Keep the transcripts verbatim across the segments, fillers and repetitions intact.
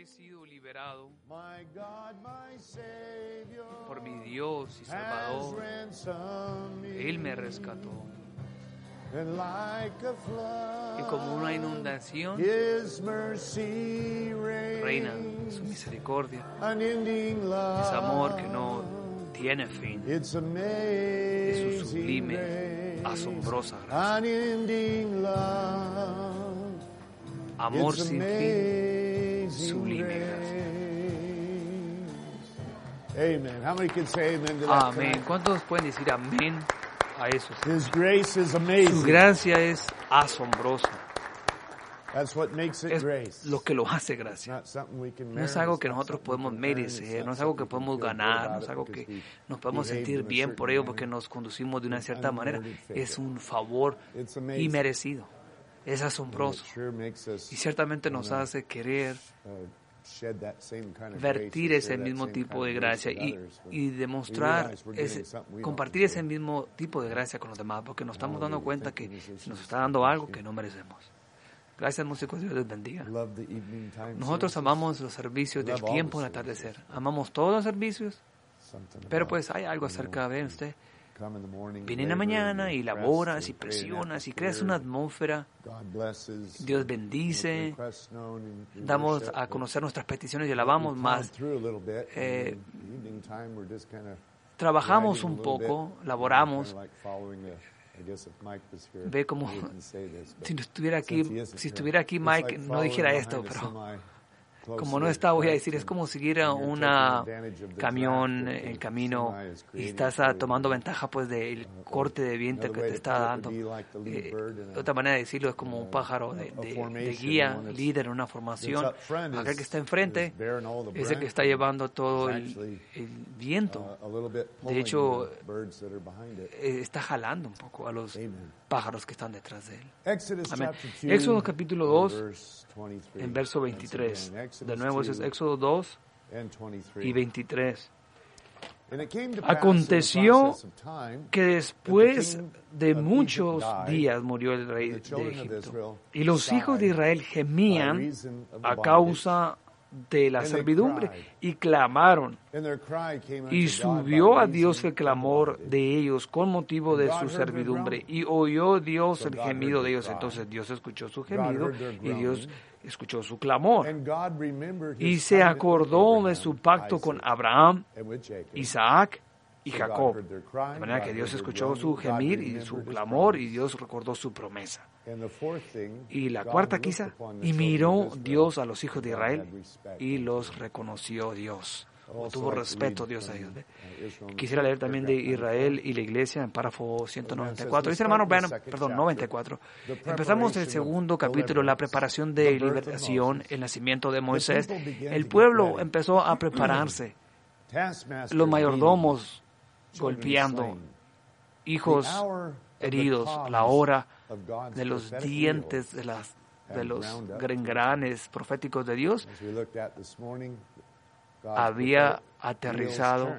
sido liberado My God, my Savior, por mi Dios y has Salvador. ransomed me. Él me rescató. And like a flood, Y como una inundación, His mercy reina reigns, su misericordia, unending love. es amor que no tiene fin, It's es su amazing sublime, grace, asombrosa gracia. unending love. Amor It's sin fin, amazing sublime gracia. grace. Amen. How many can say amen to that Amén. tonight? ¿Cuántos pueden decir amén a eso? His grace is Su amazing. gracia es asombrosa. That's what makes it Es grace. lo que lo hace It's gracia. not something we can No es merit, algo it's que not nosotros something we podemos can earn, it's merecer, not no es algo que something we podemos can feel good ganar, no about es it algo because que we nos podemos behaved sentir in a bien por certain ello manner. porque nos conducimos de una cierta manera. Unmerited favor. Es un favor It's amazing. inmerecido, es And it asombroso sure makes us y ciertamente nos wanna, hace querer uh, shed that same kind of vertir grace, ese share that mismo same tipo kind de of grace gracia with y, others when y we demostrar, realize we're getting ese, something we don't compartir ese deserve. mismo tipo de gracia con los demás porque nos estamos dando Hallelujah. cuenta Thank que you, musicians. se nos está dando algo que no merecemos. Gracias, músicos, Dios les bendiga. Love the evening time Nosotros services. amamos los servicios del Love all tiempo the del atardecer. services. Amamos todos los servicios, Something pero about, pues hay algo you acerca know, de usted. come in the morning, Viene en la labor, mañana and y press laboras y and create an presionas y atmosphere. creas una atmósfera. God blesses, Dios uh, bendice, make requests known and we Damos worship, a but conocer nuestras peticiones y we alabamos plowed más. through a little bit, Eh, and in the evening time we're just kind of Trabajamos riding a un little poco, bit, laboramos. kinda like following the- I guess if Mike was here, Ve como he wouldn't say this, but si no estuviera aquí, since he isn't si here, estuviera aquí it's Mike like no following dijera behind esto, a pero semi como no está, voy a decir, es como seguir a un camión en el camino y estás ah, tomando ventaja pues del corte de viento que te está dando. Eh, otra manera de decirlo es como un pájaro de, de, de guía, líder en una formación. Aquel que está enfrente es el que está llevando todo el, el viento. De hecho, eh, está jalando un poco a los pájaros que están detrás de él. Amén. Éxodo capítulo dos, en verso veintitrés. De nuevo, ese es Éxodo dos y veintitrés. Aconteció que después de muchos días murió el rey de Egipto, y los hijos de Israel gemían a causa de la servidumbre y clamaron, y subió a Dios el clamor de ellos con motivo de su servidumbre, y oyó Dios el gemido de ellos. Entonces Dios escuchó su gemido y Dios escuchó su clamor, y se acordó de su pacto con Abraham, Isaac y Jacob, de manera que Dios escuchó su gemir y su clamor, y Dios recordó su promesa. Y la cuarta quizá, y miró Dios a los hijos de Israel y los reconoció Dios, o tuvo respeto Dios a ellos. Quisiera leer también de Israel y la iglesia en párrafo ciento noventa y cuatro. Dice el hermano Branham, perdón, noventa y cuatro. Empezamos el segundo capítulo, la preparación de liberación, el nacimiento de Moisés. El pueblo empezó a prepararse, los mayordomos golpeando, hijos heridos, la hora de los dientes de, las, de los grengranes proféticos de Dios había aterrizado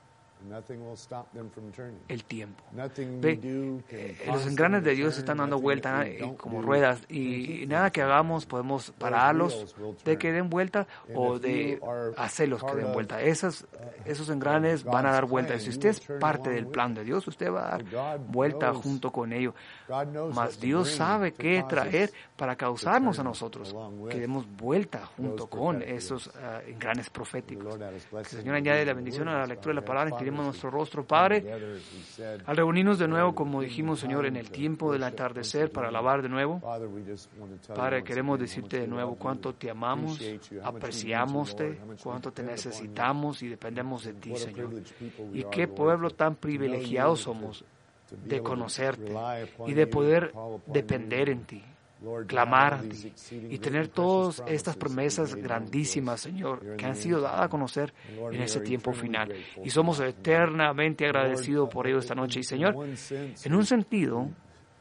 el tiempo. Ve, eh, los engranes de Dios están dando vuelta eh, como ruedas, y, y nada que hagamos podemos pararlos de que den vuelta o de hacerlos que den vuelta. Esas, esos engranes van a dar vuelta, y si usted es parte del plan de Dios, usted va a dar vuelta junto con ello. Mas Dios sabe qué traer para causarnos a nosotros que demos vuelta junto con esos uh, engranes proféticos. Que el Señor añade la bendición a la lectura de la palabra. Inclinemos nuestro rostro, Padre, al reunirnos de nuevo, como dijimos, Señor, en el tiempo del atardecer para alabar de nuevo. Padre, queremos decirte de nuevo cuánto te amamos, apreciamoste, cuánto te necesitamos y dependemos de ti, Señor. Y qué pueblo tan privilegiado somos de conocerte y de poder depender en ti, clamar a ti y tener todas estas promesas grandísimas, Señor, que han sido dadas a conocer en ese tiempo final. Y somos eternamente agradecidos por ello esta noche. Y, Señor, en un sentido,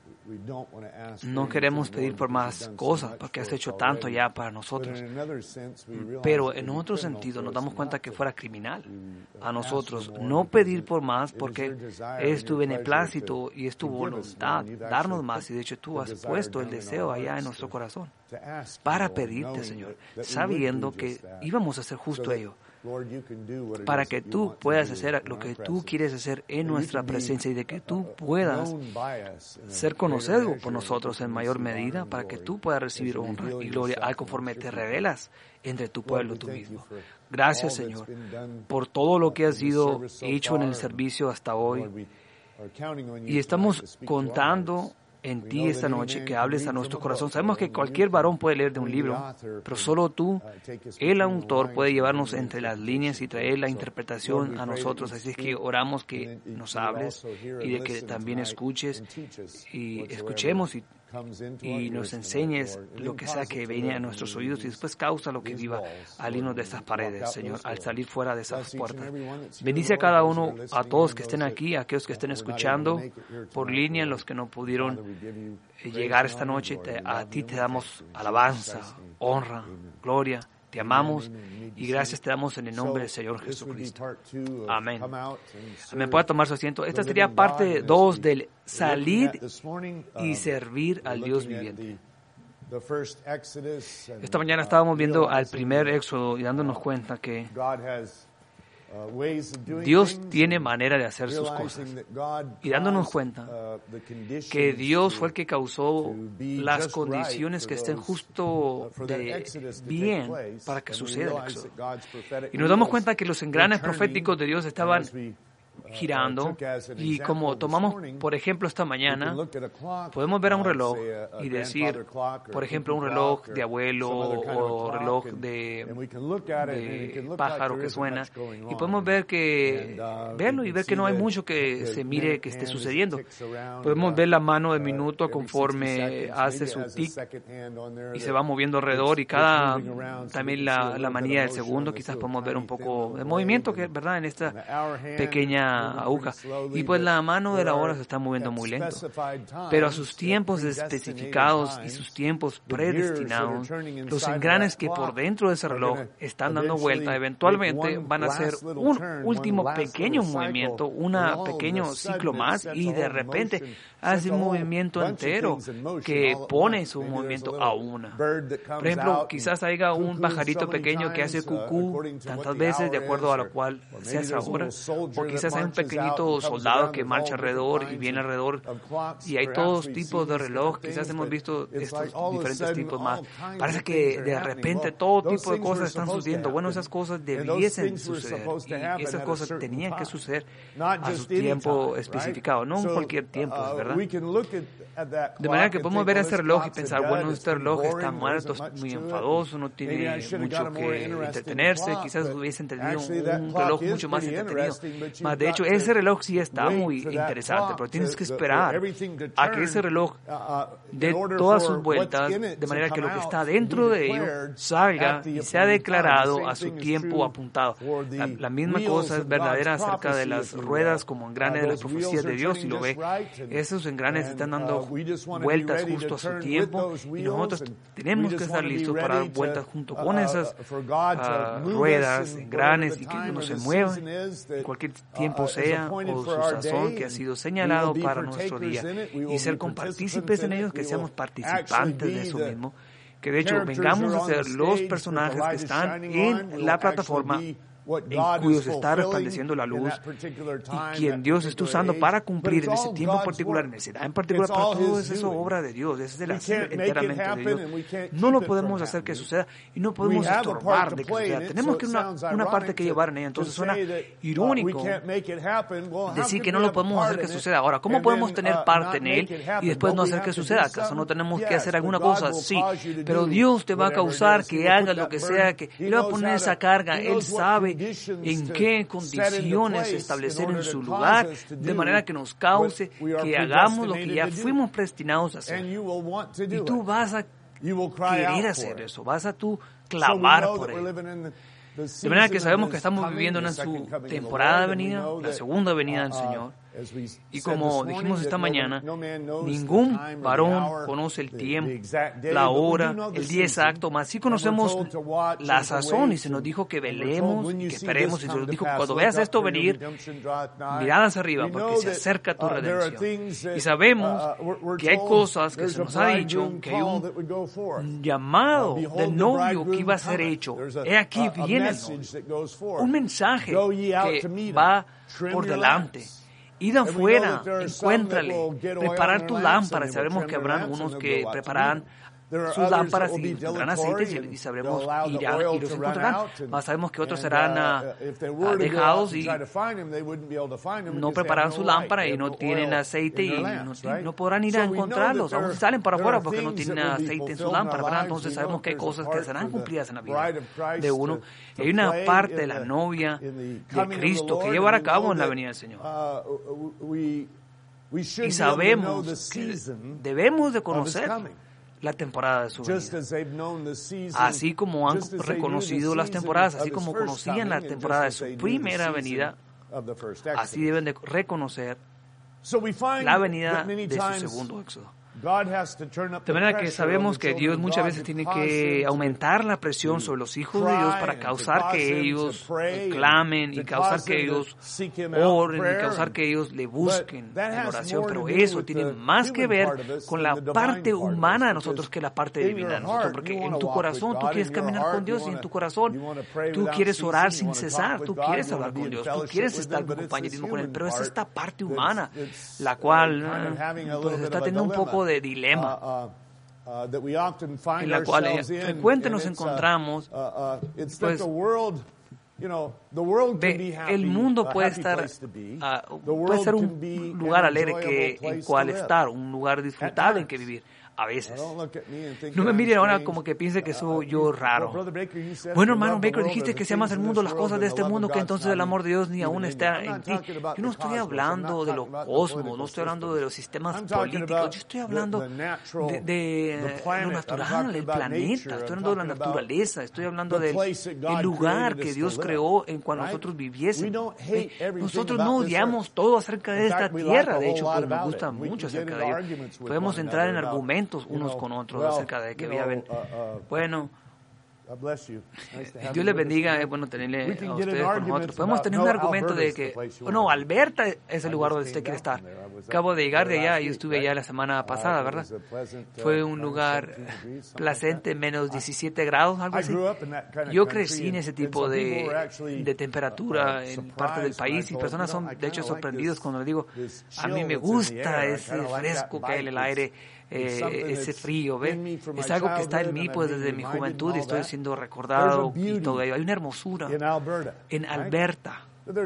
no queremos pedir por más cosas, porque has hecho tanto ya para nosotros. Pero en otro sentido nos damos cuenta que fuera criminal a nosotros no pedir por más, porque es tu beneplácito y es tu voluntad darnos más. Y de hecho tú has puesto el deseo allá en nuestro corazón. para pedirte, Señor, sabiendo que íbamos a hacer justo ello, para que tú puedas hacer lo que tú quieres hacer en nuestra presencia y de que tú puedas ser conocido por nosotros en mayor medida, para que tú puedas recibir honra y gloria al conforme te revelas entre tu pueblo tú mismo. Gracias, Señor, por todo lo que ha sido hecho en el servicio hasta hoy. Y estamos contando en ti esta noche que hables a nuestro corazón. Sabemos que cualquier varón puede leer de un libro, pero solo tú, el autor, puede llevarnos entre las líneas y traer la interpretación a nosotros. Así es que oramos que nos hables y de que también escuches y escuchemos y y nos enseñes lo que sea que viene a nuestros oídos y después causa lo que viva al irnos de estas paredes, Señor, al salir fuera de esas puertas. Bendice a cada uno, a todos que estén aquí, a aquellos que estén escuchando por línea, los que no pudieron llegar esta noche. Te, a ti te damos alabanza, honra, gloria. Te amamos y gracias te damos en el nombre del Señor Jesucristo. Amén. Amén. Puede tomar su asiento. Esta sería parte dos del salir y servir al Dios viviente. Esta mañana estábamos viendo al primer éxodo y dándonos cuenta que Dios tiene manera de hacer sus cosas y dándonos cuenta que Dios fue el que causó las condiciones que estén justo de bien para que suceda el éxodo. Y nos damos cuenta que los engranes proféticos de Dios estaban girando y como tomamos por ejemplo esta mañana, podemos ver a un reloj y decir, por ejemplo, un reloj de abuelo o reloj de, de pájaro que suena y podemos ver que verlo y ver que no hay mucho que se mire que esté sucediendo. Podemos ver la mano de minuto conforme hace su tic y se va moviendo alrededor y cada también la, la manilla del segundo, quizás podemos ver un poco de movimiento que verdad en esta pequeña aguja y pues la mano de la hora se está moviendo muy lento, pero a sus tiempos especificados y sus tiempos predestinados, los engranes que por dentro de ese reloj están dando vuelta eventualmente van a hacer un último pequeño movimiento, un pequeño ciclo más y de repente hace un movimiento entero que pone su movimiento a una. Por ejemplo, quizás haya un pajarito pequeño que hace cucú tantas veces de acuerdo a lo cual se hace ahora, o quizás hay un pequeñito soldado que marcha alrededor y viene alrededor y hay todos tipos de reloj. Quizás hemos visto estos diferentes tipos más. Parece que de repente todo tipo de cosas están sucediendo. Bueno, esas cosas debiesen suceder y esas cosas tenían que suceder a su tiempo especificado, no en cualquier tiempo, ¿verdad? De manera que podemos ver ese reloj y pensar, bueno, este reloj está muerto, muy enfadoso, no tiene mucho que entretenerse, quizás hubiesen tenido un reloj mucho más entretenido. Mas de hecho, ese reloj sí está muy interesante, pero tienes que esperar a que ese reloj dé todas sus vueltas, de manera que lo que está dentro de ello salga y sea declarado a su tiempo apuntado. La, la misma cosa es verdadera acerca de las ruedas como engranes de las profecías de Dios, si lo ve. Esos engranes están dando vueltas justo a su tiempo y nosotros tenemos que estar listos para dar vueltas junto con esas uh, ruedas, engranes y que no se muevan en cualquier tiempo sea o su sazón que ha sido señalado para nuestro día y ser compartícipes en ellos, que seamos participantes de eso mismo, que de hecho vengamos a ser los personajes que están en la plataforma en cuyos está resplandeciendo la luz y quien Dios está usando para cumplir en ese tiempo particular, en esa edad en particular, para todo eso es obra de Dios, es el hacer enteramente de Dios. No lo podemos hacer que suceda y no podemos estorbar de que suceda. Tenemos que una, una parte que llevar en ella. Entonces suena irónico decir que no lo podemos hacer que suceda. Ahora, ¿cómo podemos tener parte en él y después no hacer que suceda? ¿Acaso no tenemos que hacer alguna cosa? Sí, pero Dios te va a causar que hagas lo que sea, que le va a poner esa carga. Él sabe en qué condiciones establecer en su lugar, de manera que nos cause que hagamos lo que ya fuimos predestinados a hacer. Y tú vas a querer hacer eso, vas a tú clamar por él. De manera que sabemos que estamos viviendo en su temporada de venida, la segunda venida del Señor. Y como dijimos esta mañana, ningún varón conoce el tiempo, la hora, el día exacto, mas sí conocemos la sazón, y se nos dijo que velemos y que esperemos, y se nos dijo, cuando veas esto venir, mirad hacia arriba, porque se acerca tu redención. Y sabemos que hay cosas que se nos ha dicho, que hay un llamado del novio que iba a ser hecho. He aquí viene el novio. Un mensaje que va por delante. Id afuera, encuéntrale, preparar tus lámparas. Sabemos que habrán unos que prepararán sus lámparas y tendrán aceite, y sabremos irán y los encontrarán. Mas sabemos que otros serán uh, dejados y no preparan su lámpara y no tienen aceite y no, no podrán ir a encontrarlos. Aún salen para afuera porque no tienen aceite en su lámpara, ¿verdad? Entonces sabemos que hay cosas que serán cumplidas en la vida de uno. Hay una parte de la novia de Cristo que llevará a cabo en la venida del Señor. Y sabemos que debemos de conocer la temporada de su venida. Así como han reconocido las temporadas, así como conocían la temporada de su primera venida, así deben de reconocer la venida de su segundo éxodo. De manera que sabemos que Dios muchas veces tiene que aumentar la presión sobre los hijos de Dios para causar que ellos clamen y causar que ellos oren y causar que ellos le busquen en oración. Pero eso tiene más que ver con la parte humana de nosotros que la parte divina de nosotros. Porque en tu corazón tú quieres caminar con Dios y en tu corazón tú quieres orar sin cesar, tú quieres hablar con Dios, tú quieres estar en compañerismo con Él. Pero es esta parte humana la cual pues, está teniendo un poco de dilema, en la cual eh, frecuentemente nos encontramos. Pues, ve, el mundo puede estar, uh, puede ser un lugar alegre que, en cual estar, un lugar disfrutable en que vivir. A veces. No me miren ahora como que piense que soy yo raro. Bueno, hermano Baker, dijiste que si amas el mundo, las cosas de este mundo, que entonces el amor de Dios ni aún está en ti. Yo no estoy hablando de los cosmos, no estoy hablando de los sistemas políticos, yo estoy hablando de, de lo natural, el planeta, estoy hablando de la naturaleza, estoy hablando del el lugar que Dios creó en cual nosotros viviésemos. Nosotros no odiamos todo acerca de esta tierra, de hecho, pues me gusta mucho acerca de ella. Podemos entrar en argumentos unos con otros acerca de que viven. Bueno, Dios les bendiga, es bueno tenerle a ustedes con nosotros. Podemos tener un argumento de que, oh, no, Alberta es el lugar donde usted quiere estar. Acabo de llegar de allá, yo estuve allá la semana pasada, ¿verdad? Fue un lugar placente, menos diecisiete grados, algo así. Yo crecí en ese tipo de, de temperatura en parte del país y personas son, de hecho, sorprendidos cuando les digo, a mí me gusta ese fresco que hay en el aire. Eh, ese frío, ¿ves? Es algo que está en mí pues desde mi juventud y estoy siendo recordado y todo ello. Hay una hermosura en Alberta,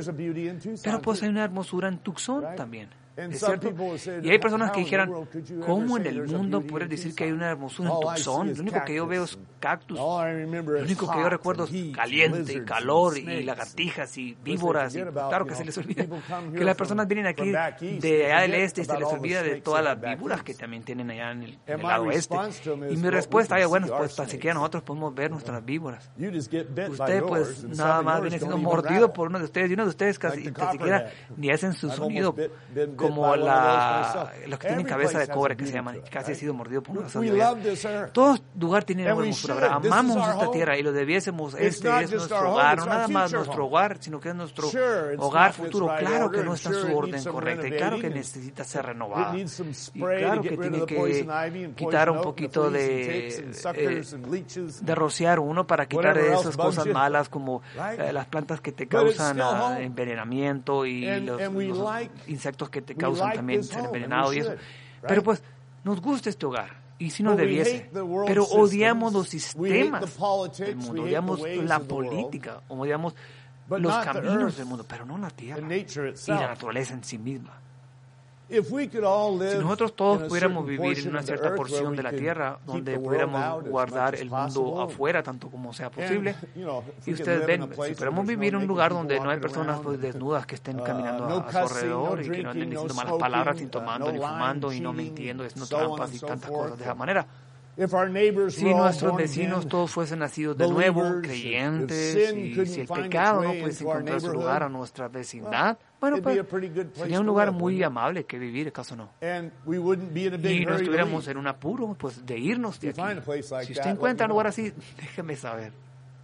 pero pues hay una hermosura en Tucson también. ¿Es cierto? Y hay personas que dijeran, ¿cómo en el mundo puedes decir que hay una hermosura en Tucson? Lo único que yo veo es cactus. Lo único que yo recuerdo es caliente y calor y lagartijas y víboras. Y claro que se les olvida que las personas vienen aquí de allá del este y se les olvida de todas las víboras que también tienen allá en el, en el lado oeste. Y mi respuesta es, bueno, pues tan siquiera nosotros podemos ver nuestras víboras. Usted pues nada más viene siendo mordido por uno de ustedes y uno de ustedes casi ni siquiera ni hacen su sonido como la, los que tienen cabeza de cobre que se llaman, casi he sido mordido por una razón. Todo lugar tiene una hermosura, ¿verdad? Amamos esta tierra y lo debiésemos, este es nuestro hogar, no nada más nuestro hogar, sino que es nuestro hogar futuro. Claro que no está en su orden correcta y claro que necesita ser renovada y claro que tiene que quitar un poquito de eh, de rociar uno para quitar esas cosas malas como eh, las plantas que te causan uh, envenenamiento y los, los insectos que te causan también ser envenenado y eso. Pero pues nos gusta este hogar y si nos debiese, pero odiamos los sistemas del mundo, odiamos la política, odiamos los caminos del mundo, pero no la tierra y la naturaleza en sí misma. Si nosotros todos pudiéramos vivir en una cierta porción de la tierra donde pudiéramos guardar el mundo afuera tanto como sea posible, y ustedes ven, si pudiéramos vivir en un lugar donde no hay personas pues, desnudas que estén caminando a, a su alrededor y que no anden diciendo malas palabras, ni tomando, ni fumando, y no mintiendo, haciendo trampas y tantas cosas de esa manera. Si nuestros vecinos todos fuesen nacidos de nuevo, creyentes, y si el pecado no pudiese encontrar su lugar a nuestra vecindad, Bueno, it'd pues, be a pretty good place sería un to lugar live, muy wouldn't it? amable que vivir, ¿acaso no? And we wouldn't be in a big Y no hurry to estuviéramos leave. en un apuro, pues, de irnos de If you find a aquí. place like Si that, usted let encuentra me un lugar know. así, déjeme saber.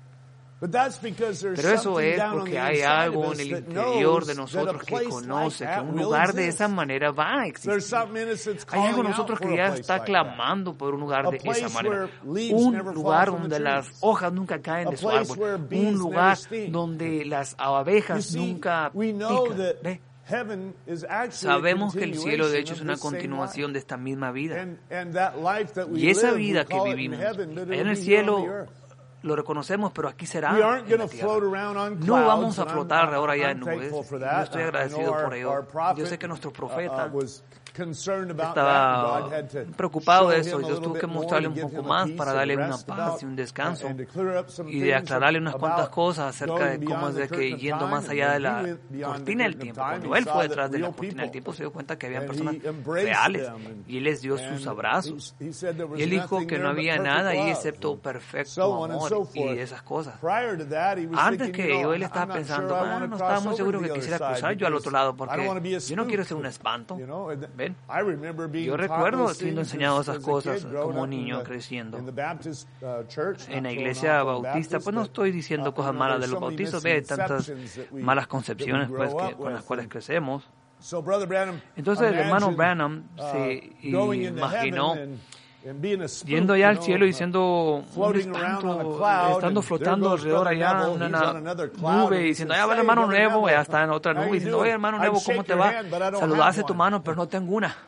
But that's because there's Pero eso something es down on porque the hay inside of algo us en el that interior de knows that a nosotros que place conoce like que that un will lugar de exist. esa manera va a There's existir. something in us that's Hay algo en calling out nosotros for que a ya place está like that. clamando por un lugar A de place esa manera. where leaves Un never fall lugar from the donde las trees. hojas nunca caen A de su place where árbol. bees Un never lugar sting. donde las You abejas see, nunca we know pican. that ¿Ve? heaven is actually Sabemos a que el cielo de continuation hecho es of una this same continuación life. de esta misma vida. And, and that life that we Y esa live, we vida que call it in vivimos heaven, but allá it'll en el be here on the cielo earth. lo reconocemos, pero aquí será We aren't en going la to tierra. float around on No vamos clouds, a and I'm- flotar ahora I'm ya en nubes. thankful for Yo that. estoy I know agradecido our- por ello. our prophet, Yo sé que nuestro uh, profeta uh, was concerned about that, and estaba God had to preocupado de show eso. him a Dios little tuvo que bit more mostrarle to un give poco him a más peace para and darle a una rest paz about- y un descanso and to clear up some y de things aclararle unas about cuantas cosas acerca de going cómo beyond es the de que curtain of yendo time, más and allá de when he la went beyond the cortina del curtain of tiempo. time, Cuando he él saw fue that detrás de la real cortina del people, tiempo, se dio cuenta que había and personas he embraced reales them, and- y él les dio sus and abrazos. he- he said there was Y él dijo nothing que there no but había perfect nada ahí love, excepto and perfecto so on and so amor y forth. esas cosas. Prior to that, he was Antes thinking, que you know, ello, él I'm estaba not pensando, sure I "Ah, wanna no estaba cross muy over seguro to que the other quisiera side cruzar yo al because otro lado I don't porque wanna be a yo no quiero spook." ser un espanto". You know, and ¿Ven? I remember being Yo taught recuerdo those siendo things enseñado as- esas as a cosas kid growing como up in niño the- creciendo. in the Baptist, uh, church, En la not iglesia throwing off on bautista, pues no Baptists, estoy but, diciendo uh, cosas you know, malas de there's los so many bautizos, ve tantas misconceptions that we- malas that we concepciones pues grow que, up con las with. cuales crecemos. So, Brother Branham, Entonces el hermano imagine, Branham uh, se going into imaginó heaven and- and being a spook, yendo allá you al know, cielo y uh, siendo un floating around on a espanto, cloud, estando and flotando there goes alrededor Brother allá Neville, en he's una on another cloud, nube and he diciendo, says, allá va el "Hey, hermano Brother nuevo, Neville, allá está en otra how nube you diciendo, doing? oye hermano I'd nuevo, shake ¿cómo te your va? hand, but I don't Saludaste have tu one." mano, pero no tengo una.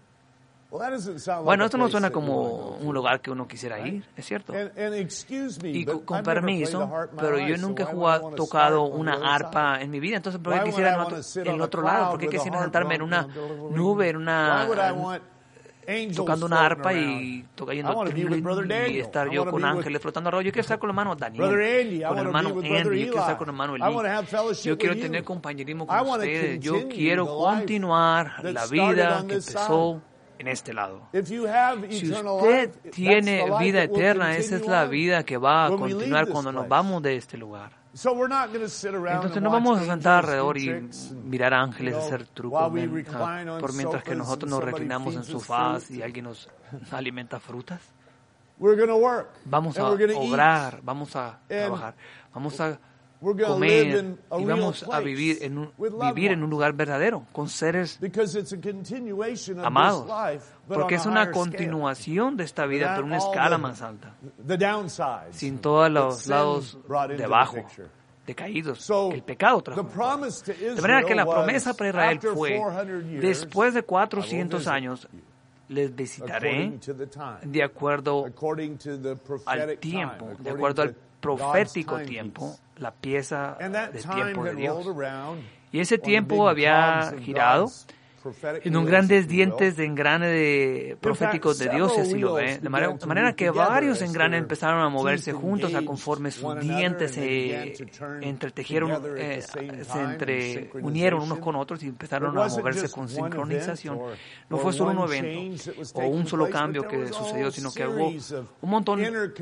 Well, that doesn't sound like Bueno, a esto no place suena that you wanna como go to. un lugar que uno quisiera ir, es cierto. And, and excuse me, Y but con, con I've never played permiso, a harp in my pero life, yo so nunca he why would I jugado, wanna tocado start on una the other arpa side? en mi vida, entonces ¿por Why qué would quisiera I en wanna otro, sit en on a otro lado? cloud ¿Por qué with a quisiera harp sentarme en una on- nube, en Why would I una want angels tocando una floating arpa y around? tocando I wanna be with Brother y Daniel. estar I yo wanna con be with ángeles flotando alrededor? Yo quiero estar con el hermano Daniel, Brother Andy, I con el wanna hermano be with Andy, Brother yo quiero estar Eli. con el hermano I wanna Eli. have fellowship Yo quiero with tener you. compañerismo I con wanna ustedes. Yo continue quiero the life continuar that la started vida on que this empezó en este lado. If you have Si eternal usted life, that's tiene the life vida that will eterna, esa es continue la on vida que va a when we leave continuar this cuando nos place. vamos de este lugar. So we're not going to sit around Entonces and no watch vamos a sentar angels alrededor do y tricks and, mirar ángeles you know, hacer trucos while we men, recline ah, on por mientras que sofas nosotros and nos somebody reclinamos en feeds us sofás fruit. y alguien nos alimenta frutas. We're going to work. Vamos and a we're gonna eat. obrar, vamos a And trabajar, vamos a We're going to live comer in a y real vamos a place vivir en un, with loved vivir en un ones. lugar verdadero, con seres Because it's a continuation of amados, this life, but porque on es a una higher scale. continuación de esta vida, pero en una Without all escala the- más alta, The downsides sin todos that los sin lados brought into the debajo, picture. decaídos, So, que el pecado trajo. the promise to De manera que la Israel promesa was, para Israel after fue, four hundred years, después de I cuatrocientos will visit años, les visitaré according to the time, de acuerdo according to the al prophetic tiempo, time, de according acuerdo al to profético God's tiempo, timepiece. la pieza And that de time tiempo de had Dios. rolled around Y ese on the tiempo big había cogs of girado God's prophetic en un wheels, grandes if you will. dientes de engrane de proféticos de Dios, si así lo ve. De manera, de manera que varios engranes empezaron a moverse juntos a conforme sus dientes se entretejieron, eh, se entre, unieron unos con otros y empezaron a moverse con sincronización. No fue solo un evento o un solo cambio que sucedió, sino que hubo un montón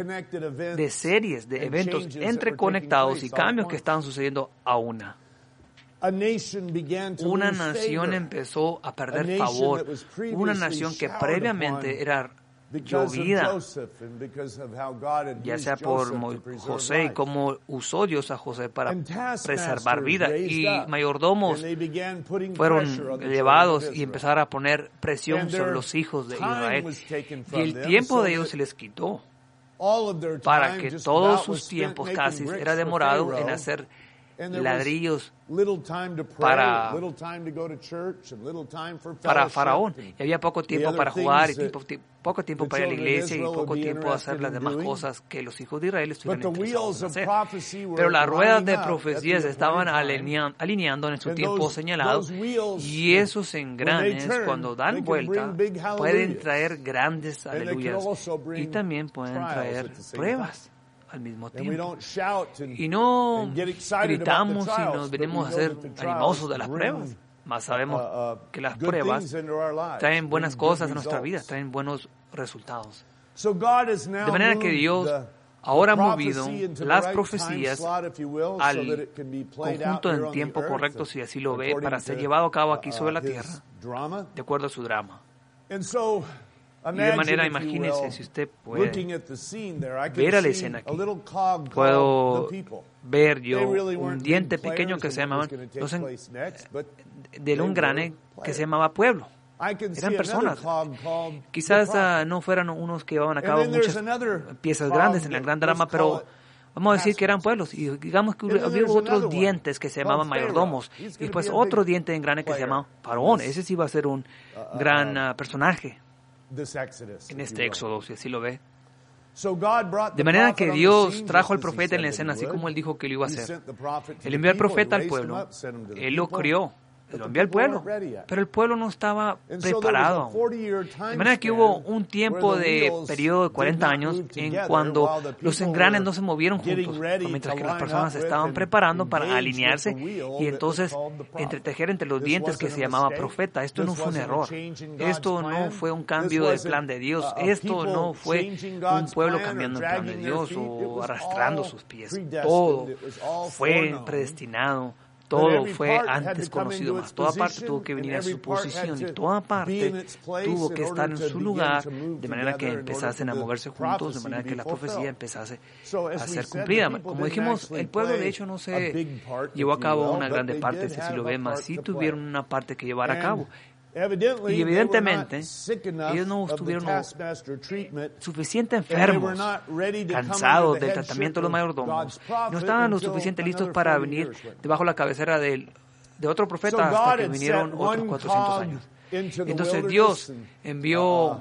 de series, de eventos interconectados y cambios que estaban sucediendo a una. Una nación empezó a perder favor, una nación que previamente era llovida, ya sea por José y cómo usó Dios a José para preservar vida, y mayordomos fueron elevados y empezaron a poner presión sobre los hijos de Israel, y el tiempo de ellos se les quitó para que todos sus tiempos casi era demorado en hacer ladrillos para, para Faraón. Y había poco tiempo para jugar, y tipo, poco tiempo para ir a la iglesia, y poco tiempo a hacer las demás cosas que los hijos de Israel estuvieran interesados en hacer. Pero las ruedas de profecía se estaban alineando en su tiempo señalado, y esos engranes, cuando dan vuelta, pueden traer grandes aleluyas y también pueden traer pruebas al mismo tiempo. Y no gritamos y nos venimos a ser animosos de las pruebas, mas sabemos que las pruebas traen buenas cosas a nuestra vida, traen buenos resultados. De manera que Dios ahora ha movido las profecías al conjunto en tiempo correcto, si así lo ve, para ser llevado a cabo aquí sobre la tierra, de acuerdo a su drama. Y de manera, imagínese, si usted puede ver a la escena aquí, puedo ver yo un diente pequeño que se llamaba, no sé, de un grane que se llamaba pueblo. Eran personas. Quizás uh, no fueran unos que llevaban a cabo muchas piezas grandes en el gran drama, pero vamos a decir que eran pueblos. Y digamos que había otros dientes que se llamaban mayordomos. Y después otro diente en grande que se llamaba faraón. Ese sí va a ser un gran uh, personaje en este éxodo, si así lo ve. De manera que Dios trajo al profeta en la escena, así como Él dijo que lo iba a hacer. Él envió al profeta al pueblo. Él lo crió. Lo envió al pueblo, pero el pueblo no estaba preparado aún. De manera que hubo un tiempo de periodo de cuarenta años en cuando los engranes no se movieron juntos, mientras que las personas estaban preparando para alinearse y entonces entretejer entre los dientes que se llamaba profeta. Esto no fue un error. Esto no fue un cambio del plan de Dios. Esto no fue un pueblo cambiando el plan de Dios o arrastrando sus pies. Todo fue predestinado. Todo fue antes conocido más. Toda parte tuvo que venir a su posición y toda parte tuvo que estar en su lugar de manera que empezasen a moverse juntos, de manera que la profecía empezase a ser cumplida. Como dijimos, el pueblo de hecho no se llevó a cabo una grande parte, si lo ve, más sí tuvieron una parte que llevar a cabo. Y evidentemente, ellos no estuvieron suficiente enfermos, cansados del tratamiento de los mayordomos. No estaban lo suficiente listos para venir debajo de la cabecera de, de otro profeta hasta que vinieron otros cuatrocientos años. Entonces Dios envió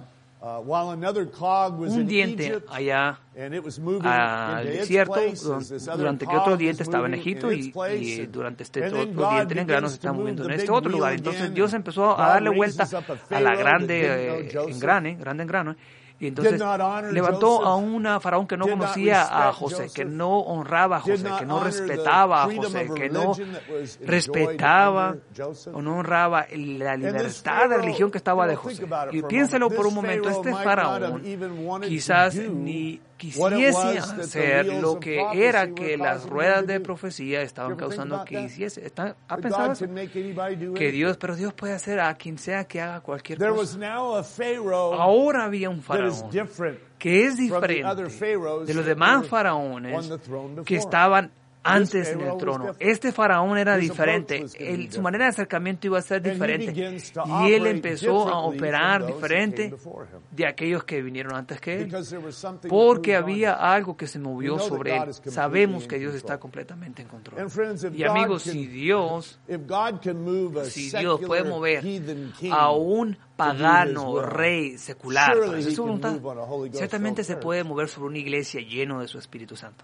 un diente allá al desierto, durante que otro diente estaba en Egipto y, y durante este otro diente en grano se estaba moviendo en este otro lugar. Entonces Dios empezó a darle vuelta a la grande eh, engrane, grande engrano, y entonces levantó a un faraón que no conocía a José, que no honraba a José, que no respetaba a José, que no respetaba o no honraba la libertad de religión que estaba de José. Y piénselo por un momento, este faraón quizás ni quisiese hacer lo que era que las ruedas de profecía estaban causando que hiciese. Está, ¿Ha pensado eso? Que Dios, pero Dios puede hacer a quien sea que haga cualquier cosa. Ahora había un faraón que es diferente de los demás faraones que estaban antes en el trono. Este faraón era diferente. El, su manera de acercamiento iba a ser diferente. Y él empezó a operar diferente de aquellos que vinieron antes que él. Porque había algo que se movió sobre él. Sabemos que Dios está completamente en control. Y amigos, si Dios, si Dios puede mover a un pagano, rey, secular, para hacer su voluntad, ciertamente se puede mover sobre una iglesia lleno de su Espíritu Santo.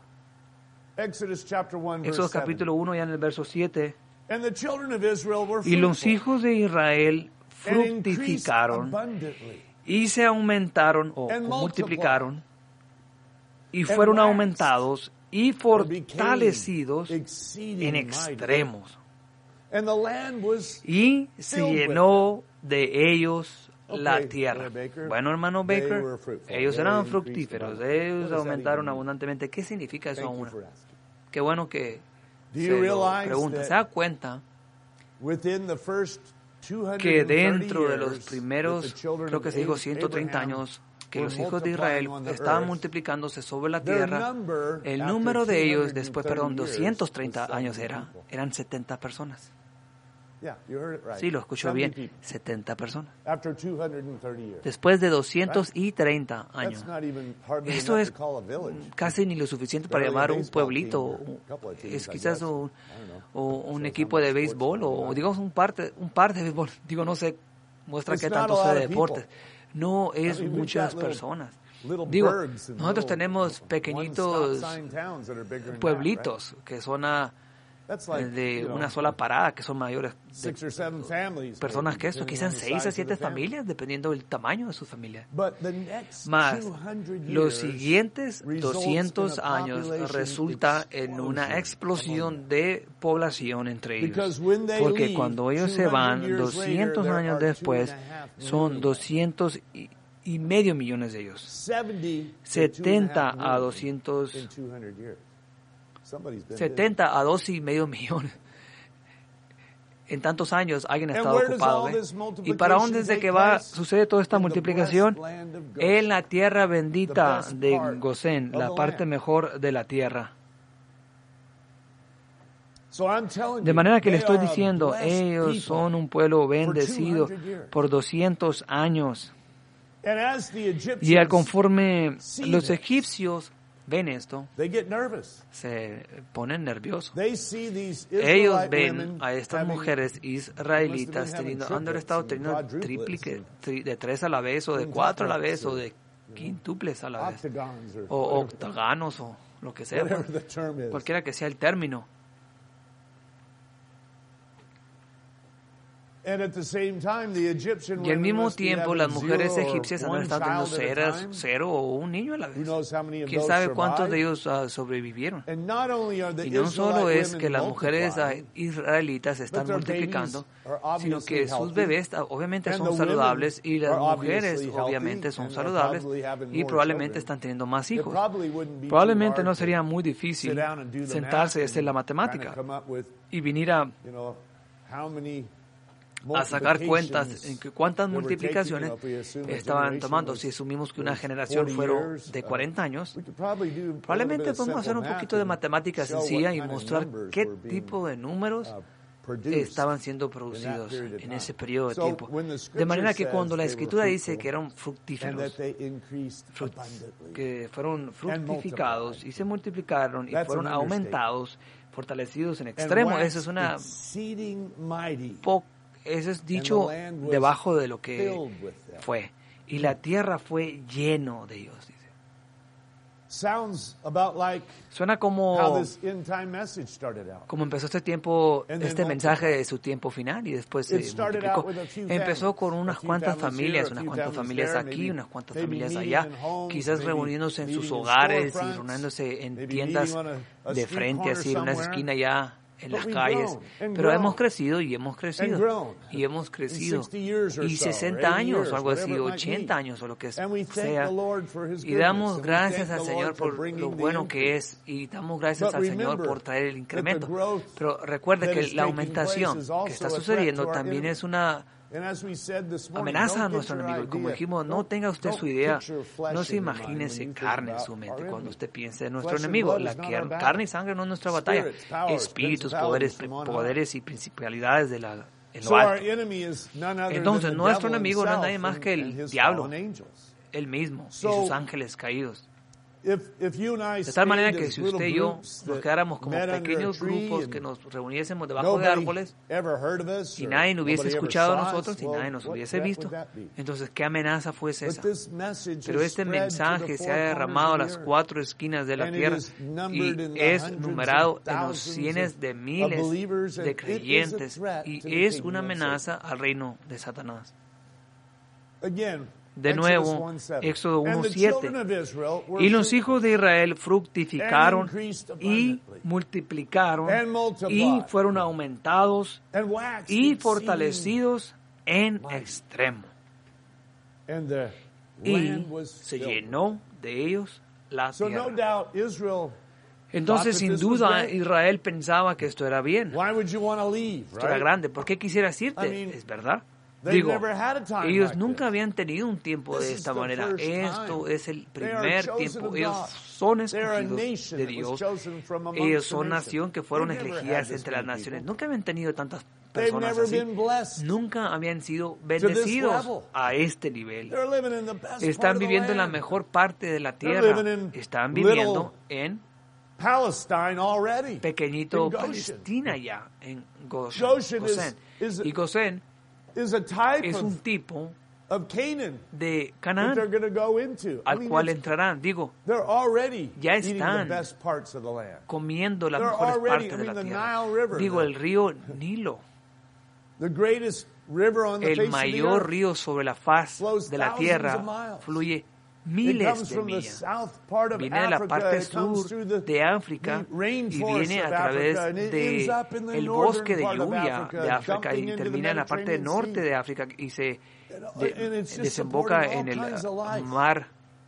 Éxodo capítulo uno, ya en el verso siete. Y los hijos de Israel fructificaron y se aumentaron o multiplicaron y fueron aumentados y fortalecidos en extremos. Y se llenó de ellos la tierra. Bueno, hermano Baker, ellos eran fructíferos, ellos aumentaron abundantemente. ¿Qué significa eso aún? Qué bueno que se lo pregunta. ¿Se da cuenta que dentro de los primeros, creo que se dijo ciento treinta años, que los hijos de Israel estaban multiplicándose sobre la tierra, el número de ellos después, perdón, doscientos treinta años era, eran setenta personas? Sí, lo escuchó bien, setenta personas. Después de doscientos treinta años. Esto es casi ni lo suficiente para llamar un pueblito. Es quizás un, o un equipo de béisbol o digamos un par, un par de béisbol. Digo, no sé, muestra qué tanto sé de deportes. No es muchas personas. Digo, nosotros tenemos pequeñitos pueblitos que son a de una sola parada, que son mayores de personas que eso, quizás seis a siete familias, dependiendo del tamaño de su familia. Más, los siguientes doscientos años resulta en una explosión de población entre ellos. Porque cuando ellos se van, doscientos años después, son doscientos y medio millones de ellos. setenta a doscientos, setenta a dos y medio millones. En tantos años alguien ha estado ocupado. ¿eh? ¿Y para dónde es de que va, sucede toda esta multiplicación? En la tierra bendita de Gosén, la parte mejor de la tierra. De manera que le estoy diciendo, ellos son un pueblo bendecido por doscientos años. Y al conforme los egipcios ven esto, se ponen nerviosos. Ellos ven a estas mujeres israelitas teniendo, han de haber estado teniendo triple, de tres a la vez, o de cuatro a la vez, o de quíntuples a la vez, o octágonos, o lo que sea, cualquiera que sea el término. Y al mismo tiempo las mujeres egipcias han estado teniendo cero, cero o un niño a la vez. ¿Quién sabe cuántos de ellos uh, sobrevivieron? Y no solo es que las mujeres israelitas se están multiplicando, sino que sus bebés obviamente son saludables y las mujeres obviamente son saludables y probablemente están teniendo más hijos. Probablemente no sería muy difícil sentarse y hacer la matemática y venir a a sacar cuentas en que cuántas multiplicaciones estaban tomando. Si asumimos que una generación fueron de cuarenta años, probablemente podemos hacer un poquito de matemática sencilla y mostrar qué tipo de números estaban siendo producidos en ese periodo de tiempo. De manera que cuando la Escritura dice que eran fructíferos, fruct, que fueron fructificados y se multiplicaron y fueron aumentados, fortalecidos en extremo, eso es una poca. Eso es dicho debajo de lo que fue. Y la tierra fue lleno de ellos, dice. Suena como, como empezó este tiempo, este mensaje de su tiempo final y después se multiplicó. Empezó con unas cuantas familias, unas cuantas familias aquí, unas cuantas familias allá, quizás reuniéndose en sus hogares y reuniéndose en tiendas de frente, así, en una esquina allá en las calles, pero hemos crecido y hemos crecido y hemos crecido y sesenta años o algo así, ochenta años o lo que sea, y damos gracias al Señor por lo bueno que es y damos gracias al Señor por traer el incremento, pero recuerde que la aumentación que está sucediendo también es una amenaza a nuestro enemigo. Y como dijimos, no tenga usted su idea, no se imagine ese carne en su mente cuando usted piense en nuestro enemigo. La carne y sangre no es nuestra batalla. Espíritus, poderes, poderes y principalidades de la, en lo alto. Entonces, nuestro enemigo no es nadie más que el diablo, él mismo y sus ángeles caídos. De tal manera que si usted y yo nos quedáramos como pequeños grupos que nos reuniésemos debajo de árboles y nadie nos hubiese escuchado a nosotros y nadie nos hubiese visto, entonces ¿qué amenaza fuese esa? Pero este mensaje se ha derramado a las cuatro esquinas de la tierra y es numerado en los cientos de miles de creyentes y es una amenaza al reino de Satanás. De nuevo, Éxodo uno siete. Y los hijos de Israel fructificaron y multiplicaron y fueron aumentados y fortalecidos en extremo. Y se llenó de ellos la tierra. Entonces, sin duda, Israel pensaba que esto era bien. Esto era grande. ¿Por qué quisieras irte? Es verdad. Digo, ellos nunca habían tenido un tiempo de esta manera. Esto es el primer tiempo. Ellos son escogidos de Dios. Ellos son nación que fueron elegidas entre las naciones. Nunca habían tenido tantas personas así. Nunca habían sido bendecidos a este nivel. Están viviendo en la mejor parte de la tierra. Están viviendo en pequeñito Palestina ya, en Gosén. Y Gosén es un tipo de Canaán al cual entrarán. Digo, ya están comiendo las mejores partes de la tierra. Digo, el río Nilo, el mayor río sobre la faz de la tierra, fluye miles de millas. Viene de la parte sur de África y viene a través del bosque de lluvia de África y termina en la parte norte de África y se de, desemboca en el mar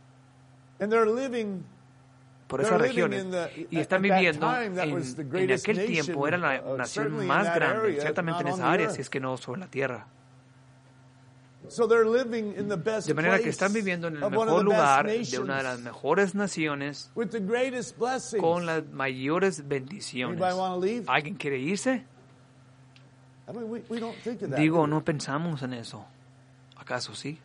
por esas regiones. Y están viviendo en, en aquel tiempo, era la nación más grande, ciertamente en esa área, si es que no sobre la tierra. De manera que están viviendo en el mejor lugar de una de las mejores naciones con las mayores bendiciones. ¿Alguien quiere irse? Digo, no pensamos en eso. ¿Acaso sí?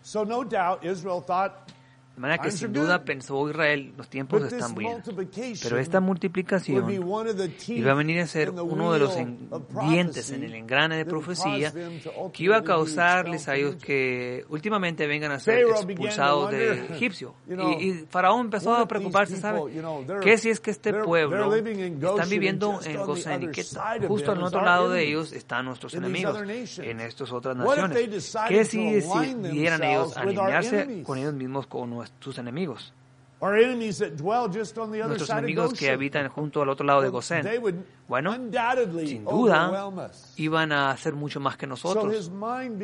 De manera que sin duda pensó Israel, los tiempos están bien. Pero esta multiplicación iba a venir a ser uno de los dientes en el engrane de profecía que iba a causarles a ellos que últimamente vengan a ser expulsados de Egipcio. Y, y Faraón empezó a preocuparse, ¿sabe? ¿Qué si es que este pueblo están viviendo en Gosén y que justo al otro lado de ellos están nuestros enemigos en estas otras naciones? ¿Qué si decidieran ellos alinearse con ellos mismos con sus enemigos? Nuestros enemigos que habitan junto al otro lado de Gosén. Bueno, sin duda, iban a hacer mucho más que nosotros.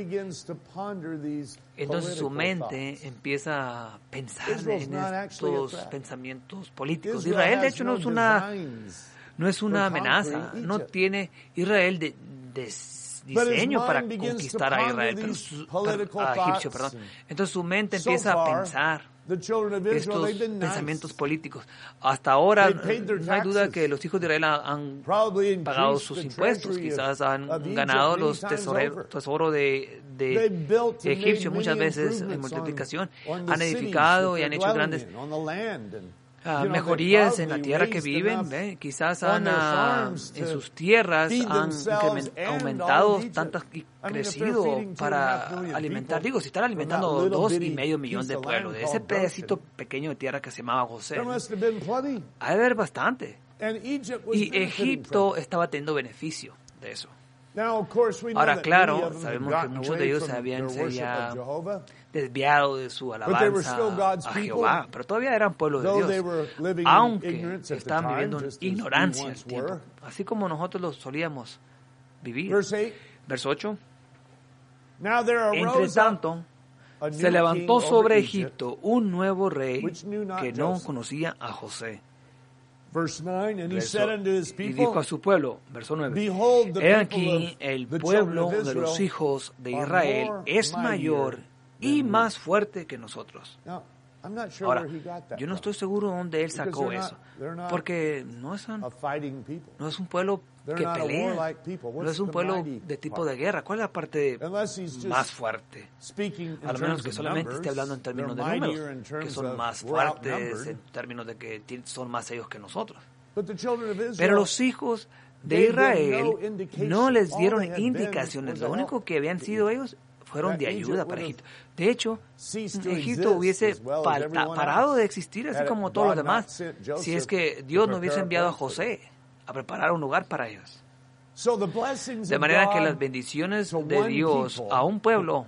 Entonces su mente empieza a pensar en estos pensamientos políticos. Israel, de hecho, no es una, no es una amenaza. No tiene Israel de, de diseño para conquistar a Israel, pero su, a Egipcio, perdón. Entonces su mente empieza a pensar estos pensamientos políticos. Hasta ahora no hay duda que los hijos de Israel han pagado sus impuestos, quizás han ganado los tesoros de, de Egipcio muchas veces en multiplicación, han edificado y han hecho grandes Uh, mejorías en la tierra que viven, ¿ve? Quizás han, uh, en sus tierras han aumentado tantas y crecido para alimentar. Digo, si están alimentando dos y medio millón de pueblos, de ese pedacito pequeño de tierra que se llamaba Gosén, ha de haber bastante. Y Egipto estaba teniendo beneficio de eso. Ahora, claro, sabemos que muchos de ellos se habían, se habían desviado de su alabanza a Jehová, pero todavía eran pueblo de Dios, aunque estaban viviendo en ignorancia al tiempo, así como nosotros lo solíamos vivir. Verso ocho. Entre tanto, se levantó sobre Egipto un nuevo rey que no conocía a José. Verso, y dijo a su pueblo, verso nueve, he aquí el pueblo de los hijos de Israel es mayor y más fuerte que nosotros. Ahora, yo no estoy seguro dónde él sacó eso, porque no es un, no es un pueblo que pelea, no es un pueblo de tipo de guerra. ¿Cuál es la parte más fuerte? A lo menos que solamente esté hablando en términos de números, que son más fuertes en términos de que son más ellos que nosotros. Pero los hijos de Israel no les dieron indicaciones. Lo único que habían sido ellos fueron de ayuda para Egipto. De hecho, Egipto hubiese falta, parado de existir, así como todos los demás, si es que Dios no hubiese enviado a José a preparar un lugar para ellos. De manera que las bendiciones de Dios a un pueblo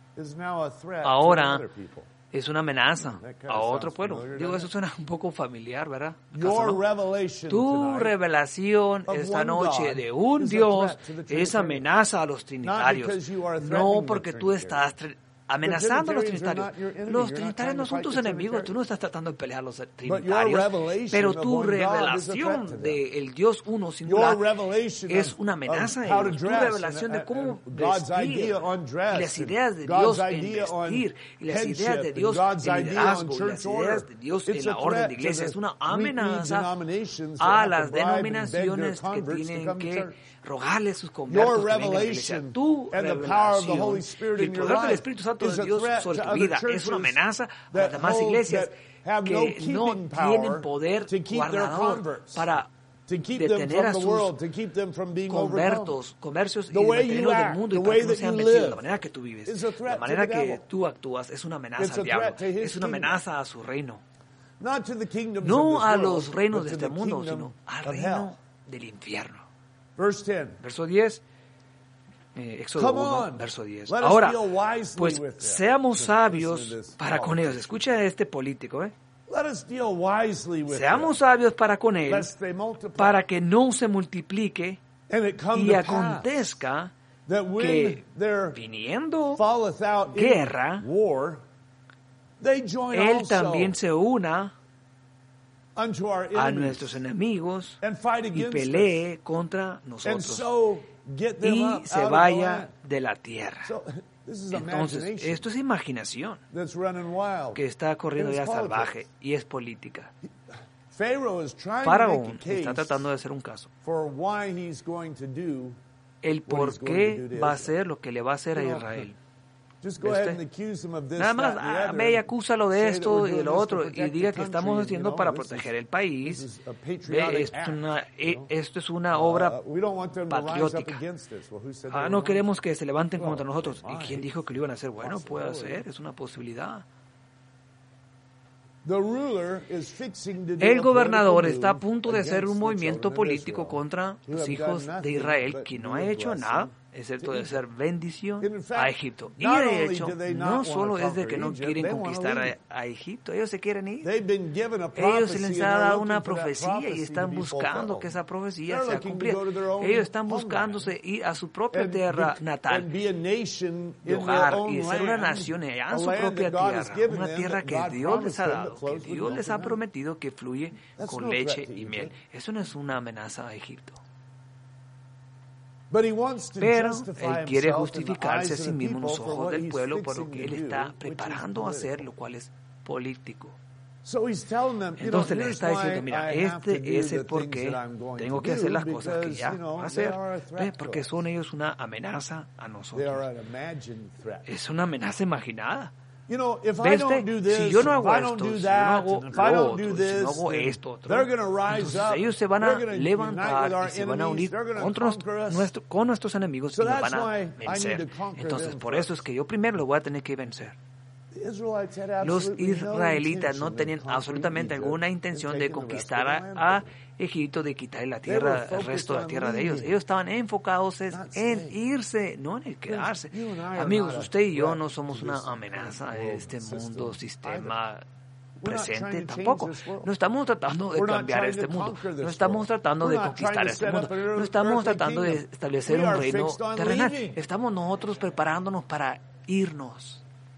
ahora es una amenaza a otro pueblo. Digo, eso suena un poco familiar, ¿verdad? ¿Acaso no? Tu revelación esta noche de un Dios es amenaza a los trinitarios. No porque tú estás amenazando a los trinitarios. Los trinitarios no son tus enemigos, tú no estás tratando de pelear a los trinitarios, pero tu revelación del Dios uno singular es una amenaza a ellos. Tu revelación de cómo vestir, y las ideas de Dios en vestir, y las ideas de Dios en liderazgo, y las ideas de Dios en la orden de iglesia, es una amenaza a las denominaciones que tienen que rogarle a sus conversos que vengan a la iglesia. Tu revelación y el poder del Espíritu Santo de Dios sobre tu vida es una amenaza a las demás iglesias que no tienen poder guardador para detener a sus convertos, comercios y mantenerlos del mundo y para que no sean vencidos. La manera que tú vives, la manera que tú actúas es una amenaza al diablo, es una amenaza a su reino. No a los reinos de este mundo, sino al reino del infierno. Verso diez. Eh, Éxodo uno, verso diez. Ahora, pues seamos sabios para con ellos. Escucha a este político, ¿eh? Seamos sabios para con él, para que no se multiplique y acontezca que viniendo guerra, él también se una a nuestros enemigos y pelee contra nosotros y se vaya de la tierra. Entonces, esto es imaginación que está corriendo ya salvaje y es política. Faraón está tratando de hacer un caso. El por qué va a hacer lo que le va a hacer a Israel. Nada más, ah, ve y acúsalo de esto y de lo otro y diga que estamos haciendo para proteger el país. Ve, esto, es una, esto es una obra patriótica. Ah, no queremos que se levanten contra nosotros. ¿Y quién dijo que lo iban a hacer? Bueno, puede ser, es una posibilidad. El gobernador está a punto de hacer un movimiento político contra los hijos de Israel que no ha hecho nada excepto de hacer bendición a Egipto. Y de hecho, no solo es de que no quieren conquistar a, a Egipto, ellos se quieren ir. Ellos se les ha dado una profecía y están buscando que esa profecía sea cumplida. Ellos están buscándose ir a su propia tierra natal, de hogar, y de ser una nación allá en su propia tierra, una tierra que Dios les ha dado, que Dios les ha prometido que fluye con leche y miel. Eso no es una amenaza a Egipto. Pero él quiere justificarse a sí mismo en los ojos del pueblo por lo que él está preparando a hacer, lo cual es político. Entonces les está diciendo, mira, este es el por qué tengo que hacer las cosas que ya voy a hacer, porque son ellos una amenaza a nosotros. Es una amenaza imaginada. ¿Viste? Si yo no hago esto, si yo no hago lo otro, si no hago esto, otro, entonces ellos se van a levantar y se van a unir contra nuestro, con nuestros enemigos y nos van a vencer. Entonces, por eso es que yo primero lo voy a tener que vencer. Los israelitas no tenían absolutamente alguna intención de conquistar a, a Egipto, de quitarle la tierra, el resto de la tierra de ellos. Ellos estaban enfocados en irse, no en el quedarse. Amigos, usted y yo no somos una amenaza a este mundo, sistema presente, tampoco. No estamos tratando de cambiar este mundo, no estamos tratando de conquistar este mundo, no estamos tratando de establecer un reino terrenal. Estamos nosotros preparándonos para irnos.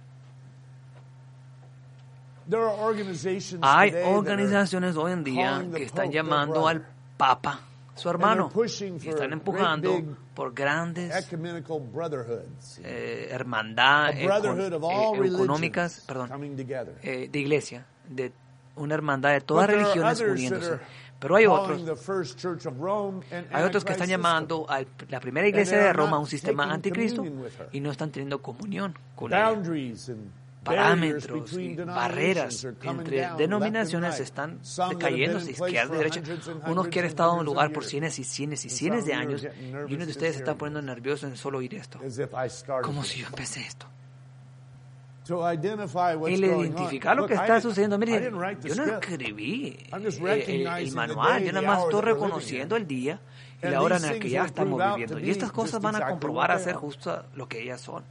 Hay organizaciones hoy en día que están llamando al Papa su hermano y están empujando por grandes eh, hermandades eh, económicas, perdón, eh, de iglesia, de una hermandad de todas religiones uniéndose. Pero hay otros, hay otros que están llamando a la primera iglesia de Roma un sistema anticristo y no están teniendo comunión con ella. Parámetros y barreras entre denominaciones están decayéndose, izquierda y derecha. Unos quieren estar en un lugar por cienes y cienes y cienes de años y uno de ustedes se está poniendo nervioso en solo oír esto. Como si yo empecé esto. El identificar lo que está sucediendo. Mire, yo no escribí el, el manual, yo nada más estoy reconociendo el día y la hora en la que ya estamos viviendo. Y estas cosas van a comprobar a ser justo lo que ellas son.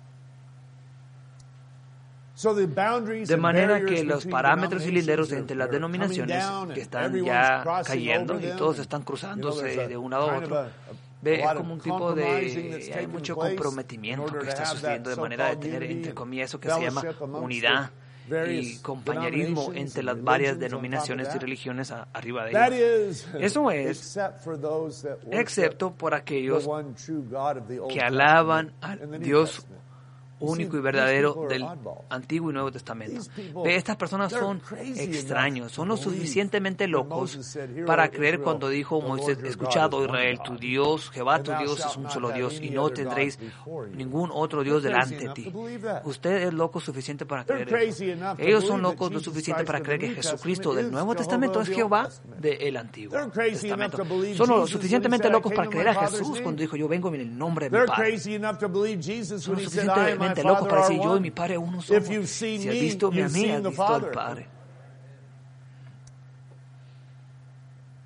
De manera que los parámetros y linderos entre las denominaciones que están ya cayendo y todos están cruzándose de uno a otro, ve, es como un tipo de... hay mucho comprometimiento que está sucediendo de manera de tener, entre comillas, eso que se llama unidad y compañerismo entre las varias denominaciones y religiones a, arriba de ellos. Eso es, excepto por aquellos que alaban al Dios único y verdadero del Antiguo y Nuevo Testamento. Ve, estas personas son extraños, son lo suficientemente locos para creer cuando dijo Moisés, escuchado Israel, tu Dios, Jehová tu Dios es un solo Dios y no tendréis ningún otro Dios delante de ti. Usted es loco suficiente para creer eso. Ellos son locos lo suficiente para creer que Jesucristo del Nuevo Testamento es Jehová del Antiguo Testamento. Son lo suficientemente locos para creer a Jesús cuando dijo, yo vengo en el nombre de mi Padre. Son lo suficientemente loco para decir yo y mi Padre uno somos. Si has visto a mí, has visto al Padre.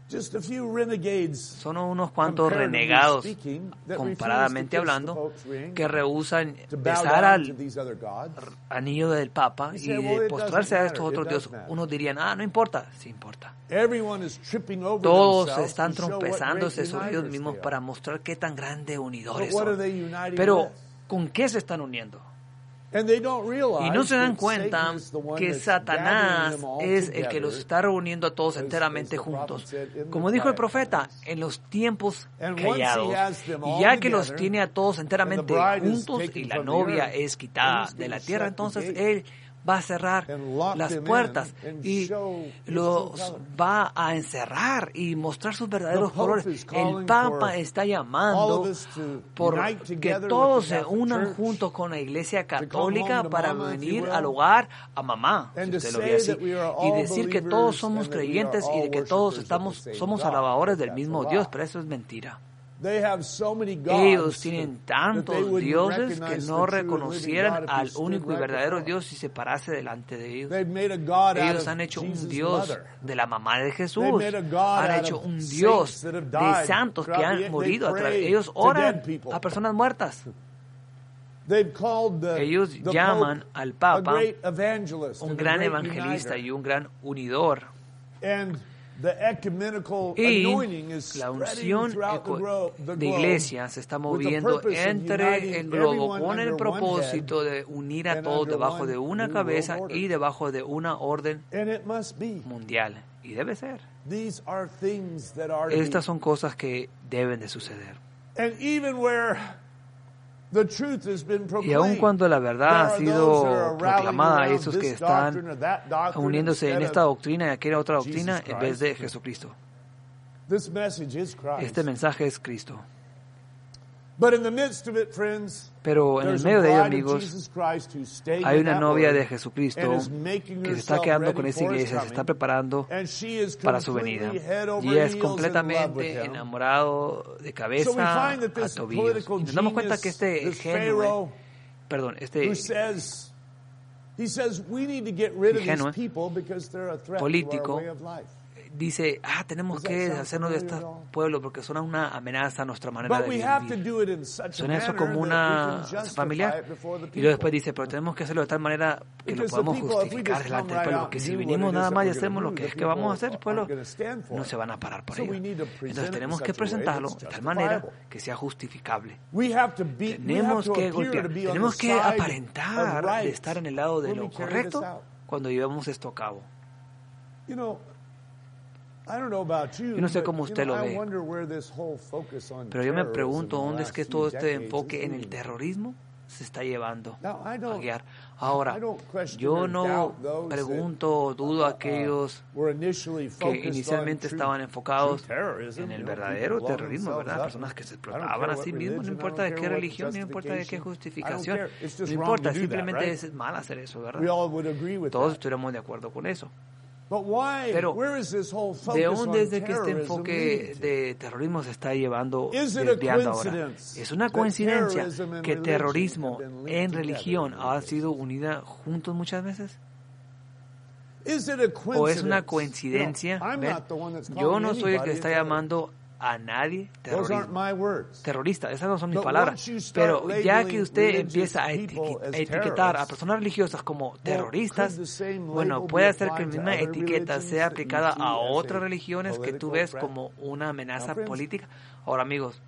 just a few renegades, son unos cuantos renegados, comparadamente hablando, que rehúsan besar al anillo del Papa y de postrarse a estos otros dioses. Unos dirían, ah, no importa. Sí importa. Todos están trompezándose sobre ellos mismos para mostrar qué tan grandes unidores son. Pero, ¿con qué se están uniendo? Y no se dan cuenta que Satanás es el que los está reuniendo a todos enteramente juntos. Como dijo el profeta, en los tiempos callados. Y ya que los tiene a todos enteramente juntos y la novia es quitada de la tierra, entonces Él va a cerrar las puertas y los va a encerrar y mostrar sus verdaderos colores. El Papa está llamando por que todos se unan junto con la Iglesia Católica para venir al hogar a mamá, si usted lo ve así, y decir que todos somos creyentes y de que todos estamos somos alabadores del mismo Dios, pero eso es mentira. Ellos tienen tantos dioses que no reconocieran al único y verdadero Dios si se parase delante de ellos. Ellos han hecho un Dios de la mamá de Jesús. Han hecho un Dios de santos que han morido. Ellos oran a personas muertas. Ellos llaman al Papa un gran evangelista y un gran unidor. Y la unción de iglesia se está moviendo entre el globo con el propósito de unir a todos debajo de una cabeza y debajo de una orden mundial. Y debe ser. Estas son cosas que deben de suceder. Y aun cuando la verdad ha sido proclamada, hay esos que están uniéndose en esta doctrina y aquella otra doctrina en vez de Jesucristo. Este mensaje es Cristo. Pero en el medio de ello, amigos, hay una novia de Jesucristo que se está quedando con esa iglesia, se está preparando para su venida. Y es completamente enamorado de cabeza a tobillos. Y nos damos cuenta que este género, perdón, este ingenuo político dice, ah, tenemos que deshacernos de este pueblo porque son una amenaza a nuestra manera de vivir. Suena eso como una familiar. Y luego después dice, pero tenemos que hacerlo de tal manera que lo podamos justificar delante del pueblo. Porque si vinimos nada más y hacemos lo que es que vamos a hacer, el pueblo no se van a parar por ello. Entonces tenemos que presentarlo de tal manera que sea justificable. Tenemos que golpear, tenemos que aparentar de estar en el lado de lo correcto cuando llevamos esto a cabo. Yo no sé cómo usted lo ve, pero yo me pregunto dónde es que todo este enfoque en el terrorismo se está llevando a guiar. Ahora, yo no pregunto o dudo a aquellos que inicialmente estaban enfocados en el verdadero terrorismo, ¿verdad? Personas que se explotaban a sí mismos, no importa de qué religión, no importa de qué justificación, no importa, simplemente es mal hacer eso, ¿verdad? Todos estuviéramos de acuerdo con eso. Pero, ¿de dónde es de que este enfoque de terrorismo se está llevando, desviando ahora? ¿Es una coincidencia que terrorismo en religión ha sido unida juntos muchas veces? ¿O es una coincidencia? ¿Ven? Yo no soy el que está llamando a nadie terrorista. Esas no son mis palabras. Pero ya que usted empieza a etiquetar a personas religiosas como terroristas, bueno, puede hacer que la misma etiqueta sea aplicada a otras religiones que tú ves como una amenaza política. Ahora, amigos,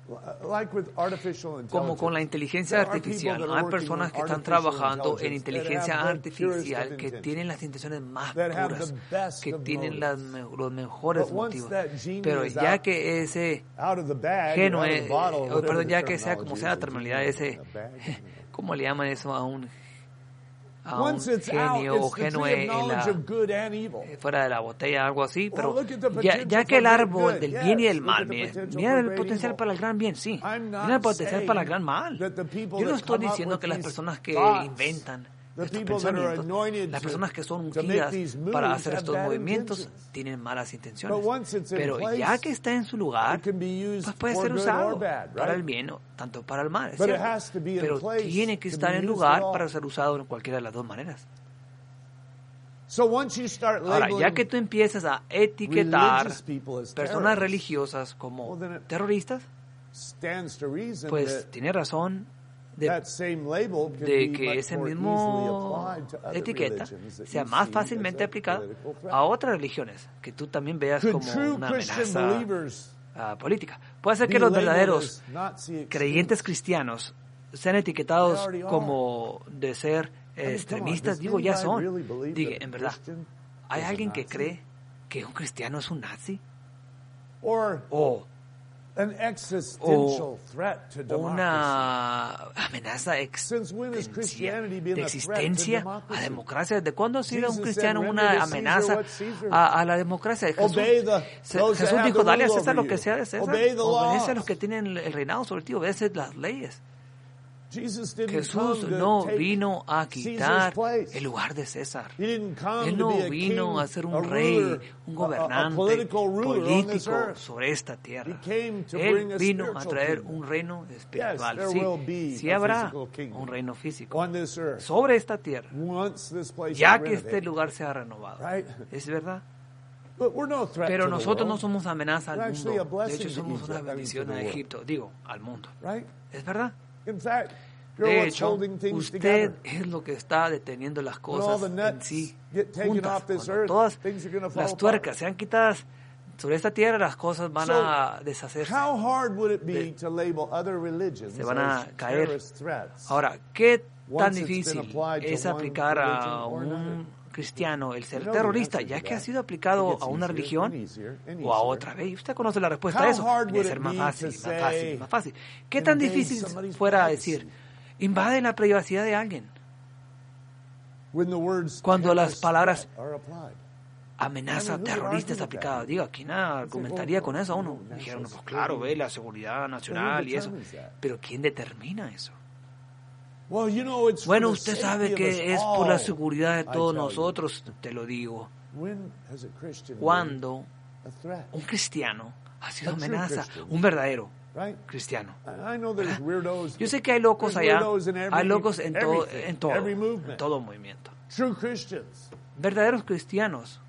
como con la inteligencia artificial, hay personas que están trabajando en inteligencia artificial que tienen las intenciones más puras, que tienen las, los mejores motivos. Pero ya que ese genio, eh, oh, perdón, ya que sea como sea la terminalidad, ese, ¿cómo le llaman eso a un a un genio o genue en la, fuera de la botella, algo así? Pero ya, ya que el árbol del bien y del mal, mira, mira el potencial para el gran bien, sí, mira el potencial para el gran mal. Yo no estoy diciendo que las personas que inventan estos pensamientos, las personas que son ungidas para hacer estos movimientos tienen malas intenciones, pero ya que está en su lugar, pues puede ser usado para el bien o tanto para el mal, ¿cierto? Pero tiene que estar en lugar para ser usado en cualquiera de las dos maneras. So once you start Ahora, labeling ya que tú empiezas a etiquetar religious people as personas terrorists, religiosas como well, then it terroristas, stands to reason pues that tiene razón de, that same label can de be que much ese more mismo easily applied to other etiqueta religions that sea you más see fácilmente as a aplicada political threat. a otras religiones que tú también veas Could como true una Christian amenaza believers uh, política. Puede ser be que los labeled verdaderos as Nazi creyentes extremists? cristianos sean etiquetados They already are. como de ser I mean, come on, extremistas. does Digo, ya anybody son. really believe Diga, that a en verdad, Christian ¿hay is a alguien que Nazi? cree que un cristiano es un nazi? Or O an existential threat to democracy? una amenaza Since when has existencia Christianity been de a threat to existencia a democracy? democracia. ¿Desde cuándo ha sido un Jesus cristiano said, una "Render to Caesar amenaza what's Caesar's." a, a la democracia? Jesús, Obey the- Se- those that Jesús have dijo, the dale a rule César over lo que you. sea de César, Obey the obedece a laws. los que tienen el, el reinado sobre ti, obedece las leyes. Jesus didn't Jesús come to no take vino a Caesar's quitar place. el lugar de César. He didn't come Él to no be a vino king, a ser a un rey, ruler, un a- a- a gobernante political ruler on this político earth. sobre esta tierra. He came to bring Él a vino a spiritual traer kingdom. un reino espiritual. Yes, there Sí, will be sí a habrá physical kingdom un reino físico on this earth sobre esta tierra, once this place ya is que este renovated. lugar sea renovado. Right? ¿Es verdad? But we're no threat Pero to the nosotros no world, somos amenaza al We're actually a mundo. De blessing hecho, to somos Egypt, una I mean, bendición to the a world. Egipto. Digo, al mundo. right? ¿Es verdad? In fact, you're De what's hecho, holding things usted together. es lo que está deteniendo las When all cosas the en nuts sí get taken juntas. off this Cuando earth, todas things are gonna fall las apart. tuercas sean quitadas sobre esta tierra, las cosas van So, a deshacerse. How hard would it be De- to label other religions Se van a as caer. terrorist threats? Ahora, ¿qué Once tan it's been difícil applied to es one aplicar a religion or un another? cristiano el ser You know the terrorista, answer ya to que ha that. sido It aplicado gets a una easier religión and easier and o a easier. otra? ¿Ve? Usted conoce la respuesta How a eso. hard Debe would ser it más be fácil, to más say, fácil, más fácil. ¿Qué tan invade difícil somebody's fuera privacy? decir, invade la privacidad de alguien? When the words Cuando las terrorist palabras threat are applied. amenaza I mean, who would terrorista argue es with aplicada. that? Diga, ¿quién argumentaría well, con eso a uno? national Dijeron, pues security. claro, ve la seguridad nacional y eso. determines that? Pero ¿quién determina eso? Well, you know, it's for Bueno, the usted safety sabe of us que es por la all. seguridad de I todos tell you. nosotros, te lo digo. When has a Christian been Cuando a threat? un cristiano ha sido A true amenaza, Christian. un verdadero Right? cristiano. I I know there's weirdos. Yo sé que hay locos There's allá, weirdos in every- hay locos en todo, everything, en todo, every en movement. todo movimiento. True Christians. Verdaderos cristianos,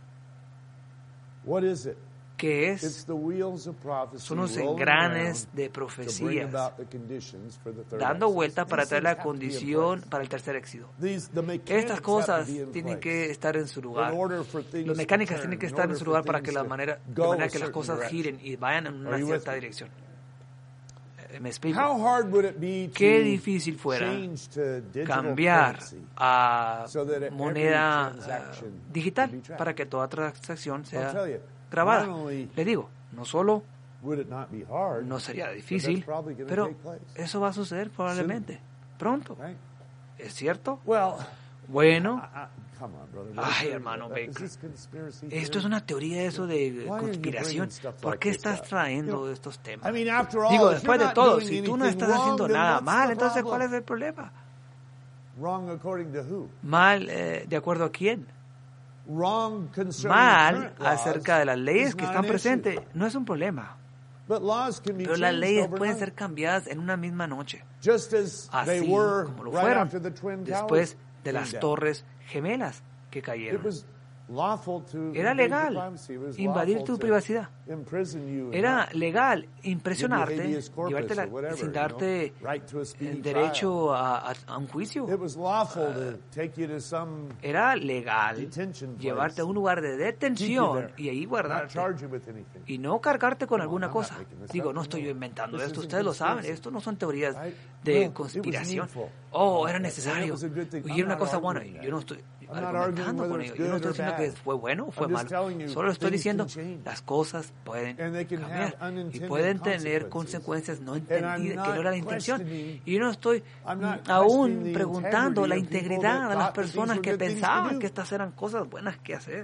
What is it? que It's es, the wheels of prophecy son los rolling engranes around de to bring profecías, about the conditions for the third dando exodus. vuelta para These traer things la have to be in condición place. para el tercer éxodo. These- the mechanics Estas have to cosas be in tienen place. que estar en su lugar. In order for things Las to mecánicas turn, tienen que in estar en order su for lugar para things que la to manera, de go manera a que las certain cosas direction. giren y vayan en Are una you with cierta me? dirección. Eh, Me explico. How hard would it be to Qué difícil fuera change to digital cambiar currency a so that every moneda transaction uh, digital can be tracked? para que toda transacción sea tell you, grabada. not only- Le digo, no solo Would it not be hard? no sería but difícil, that's probably gonna pero take place. eso va a suceder probablemente pronto. Right? ¿Es cierto? Well, Bueno, I- I- come on, brother. Ay, Is hermano this Baker. conspiracy esto es theory? una teoría eso de Why are you conspiración. bringing stuff ¿Por like qué this estás up? traendo You know, estos temas? I mean, after all, Digo, if después you're de not todo, doing si tú no anything estás haciendo wrong, then nada what's mal, the entonces ¿cuál problem? es el problema? Wrong according to who? Mal, eh, ¿de acuerdo a quién? Wrong concerning Mal current laws acerca de las leyes is que not están an issue. presentes no es un problema. But laws can be Pero las changed leyes pueden overnight, ser cambiadas en una misma noche. just as they Así were como lo right fueron after the Twin después Towers de came las down. torres gemelas que It cayeron. was lawful to Era invade your legal privacy. It was invadir lawful tu to privacidad. imprison you and Era not legal give you impresionarte, habeas corpus llevártela or whatever, sin you darte know, right to a speedy el derecho a, a- a un juicio. trial. It was lawful to take you to some Era legal detention place, llevarte a un lugar de keep you detención there, y ahí not guardarte. charge you with anything. Y no cargarte con No, alguna I'm not cosa. making this Digo, up, no estoy no. yo inventando This esto, isn't ustedes lo saben. conspiracy. Esto no son teorías Right? de No, it was conspiración. needful. Oh, era And it necesario. was a good thing. Y I'm era una not cosa buena. arguing Yo no that. estoy I'm not argumentando arguing con whether ello. it's Yo no good estoy or diciendo bad. que fue bueno o fue I'm just malo. telling you, Solo estoy things can diciendo change. las cosas pueden And they can cambiar have y unintended pueden tener consequences. consecuencias no I'm entendidas, que no era la not intención. questioning- Y yo no estoy I'm not mm, aún questioning the preguntando la integrity of people integridad that de las thought that these personas were que good things to pensaban do. que estas eran cosas buenas que hacer.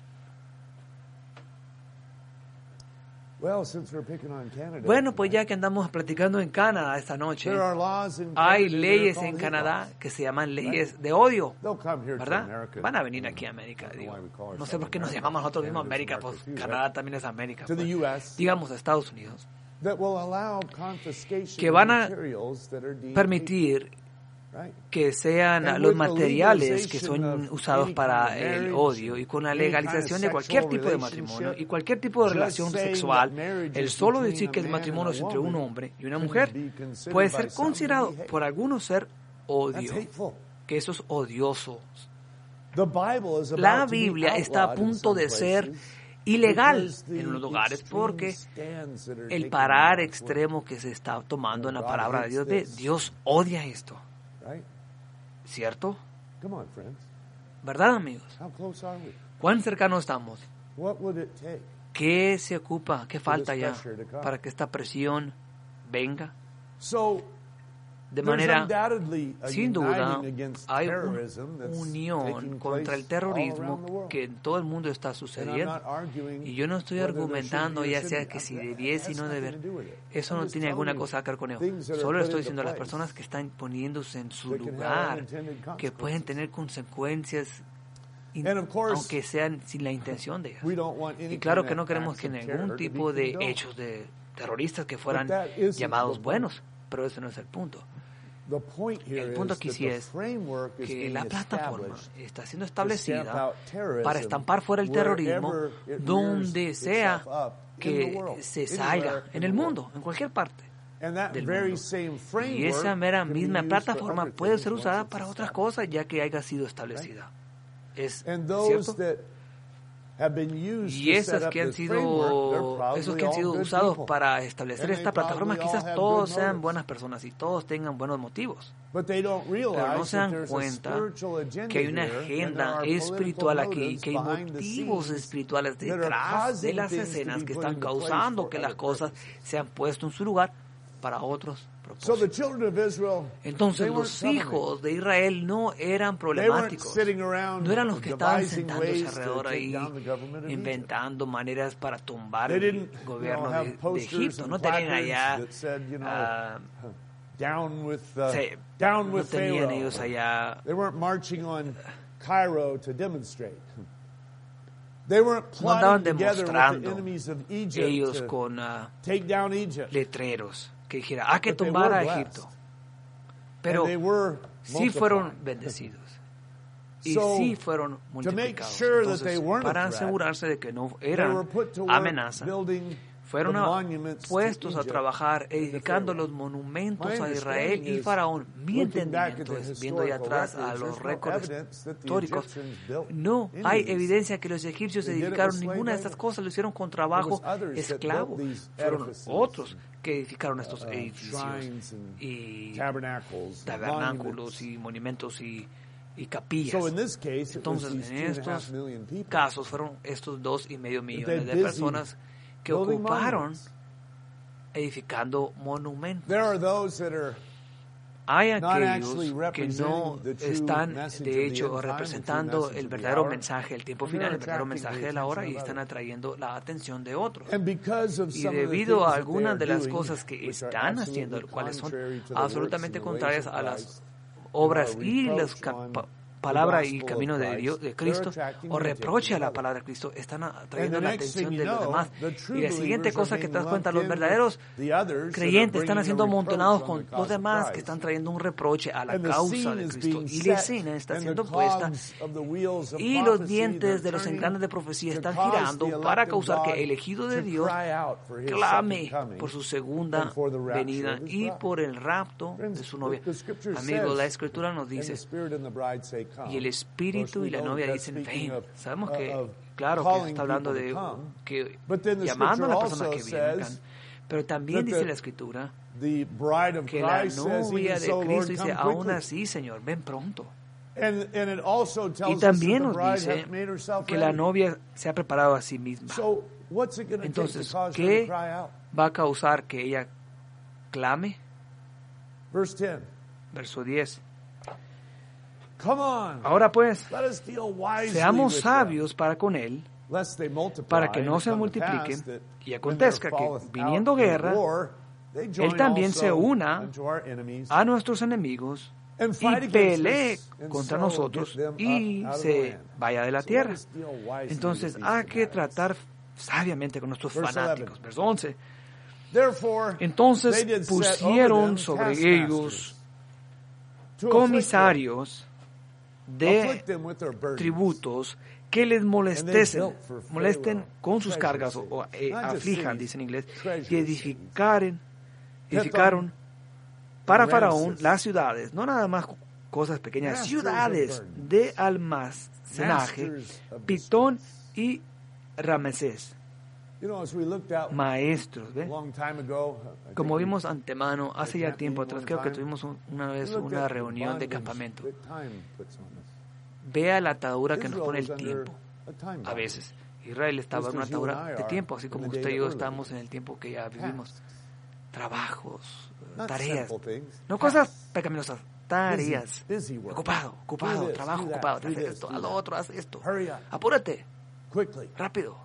Well, since we're picking on Canada, Bueno, pues ya que andamos platicando en Canadá esta noche, there are laws in hay Canada that are leyes called en hate Canadá laws. que se llaman leyes de odio, They'll come here to ¿verdad? America. Van a venir aquí a América, I don't know digo. why we call No sé ourselves por qué nos America. llamamos nosotros mismos Canada's América, pues America too, Canadá right? también es América. To the pues. U S Digamos a Estados Unidos, that will allow confiscation que van of a materials that are deemed permitir que sean los materiales que son usados para el odio, y con la legalización de cualquier tipo de matrimonio y cualquier tipo de relación sexual, el solo decir que el matrimonio es entre un hombre y una mujer puede ser considerado por algunos ser odio, que eso es odioso. La Biblia está a punto de ser ilegal en los lugares porque el parar extremo que se está tomando en la palabra de Dios, de Dios odia esto. ¿Cierto? ¿Verdad, amigos? ¿Cuán cercanos estamos? ¿Qué se ocupa? ¿Qué falta ya para que esta presión venga? De manera, sin duda, hay una unión contra el terrorismo que en todo el mundo está sucediendo. Y yo no estoy argumentando ya sea que si debiese y no deber. Eso no tiene alguna cosa que ver con ello. Solo le estoy diciendo a las personas que están poniéndose en su lugar, que pueden tener consecuencias, aunque sean sin la intención de ellas. Y claro que no queremos que ningún tipo de hechos de terroristas que fueran llamados buenos, pero ese no es el punto. El punto aquí sí es que la plataforma está siendo establecida para estampar fuera el terrorismo donde sea que se salga en el mundo, en cualquier parte del mundo. Y esa mera misma plataforma puede ser usada para otras cosas ya que haya sido establecida. ¿Es cierto? Y esas que han sido, esos que han sido usados para establecer esta plataforma, quizás todos sean buenas personas y todos tengan buenos motivos. Pero no se dan cuenta que hay una agenda espiritual aquí, que hay motivos espirituales detrás de las escenas que están causando que las cosas se han puesto en su lugar para otros propósitos. Entonces los hijos de Israel no eran problemáticos, no eran los que estaban sentándose alrededor ahí inventando maneras para tumbar el gobierno de, de Egipto. No tenían allá uh, se, no tenían ellos allá no andaban demostrando ellos con uh, letreros que dijera, hay que tumbar a Egipto. Pero sí fueron bendecidos. Y sí fueron multiplicados. Entonces, para asegurarse de que no eran amenaza, fueron a, puestos a trabajar edificando los monumentos a Israel y Faraón. Mi entendimiento es, viendo allá atrás a los récords históricos, no hay evidencia que los egipcios edificaron ninguna de estas cosas, lo hicieron con trabajo esclavo. Fueron otros que edificaron estos edificios y tabernáculos y monumentos y, y capillas. Entonces, en estos casos fueron estos dos y medio millones de personas que ocuparon edificando monumentos. Hay aquellos que no están, de hecho, representando el verdadero mensaje, el tiempo final, el verdadero mensaje de la hora, y están atrayendo la atención de otros. Y debido a algunas de las cosas que están haciendo, cuales son absolutamente contrarias a las obras y las capacidades, palabra y camino de Dios, de Cristo, o reproche a la palabra de Cristo, están atrayendo la atención de los demás. Y la siguiente cosa que te das cuenta, los verdaderos creyentes están haciendo amontonados con los demás que están trayendo un reproche a la causa de Cristo. Y la escena está siendo puesta y los dientes de los engranes de profecía están girando para causar que el elegido de Dios clame por su segunda venida y por el rapto de su novia. Amigos, la Escritura nos dice, y el espíritu y la novia dicen, ven. Sabemos que, claro, que está hablando de que llamando a las personas que vengan, pero también dice la Escritura que la novia de Cristo dice, aún así, Señor, ven pronto. Y también nos dice que la novia se ha preparado a sí misma. Entonces, ¿qué va a causar que ella clame? Verso diez. Ahora pues, seamos sabios para con él, para que no se multipliquen, y acontezca que, viniendo guerra, él también se una a nuestros enemigos y pelee contra nosotros y se vaya de la tierra. Entonces hay que tratar sabiamente con nuestros fanáticos. Verso once. Entonces pusieron sobre ellos comisarios de tributos que les molestesen, molesten con sus cargas o, o eh, aflijan, dice en inglés, y edificaren, edificaron para Faraón las ciudades, no nada más cosas pequeñas, ciudades de almacenaje, Pitón y Ramesés. Maestros, ¿ve? Como vimos antemano, hace ya tiempo atrás, creo que tuvimos un, una vez una reunión de campamento. Vea la atadura que nos pone el tiempo. A veces, Israel estaba en una atadura de tiempo, así como usted y yo estamos en el tiempo que ya vivimos. Trabajos, tareas, no cosas pecaminosas, tareas. Ocupado, ocupado, trabajo ocupado, haz esto, haz lo otro, haz esto. Apúrate, rápido.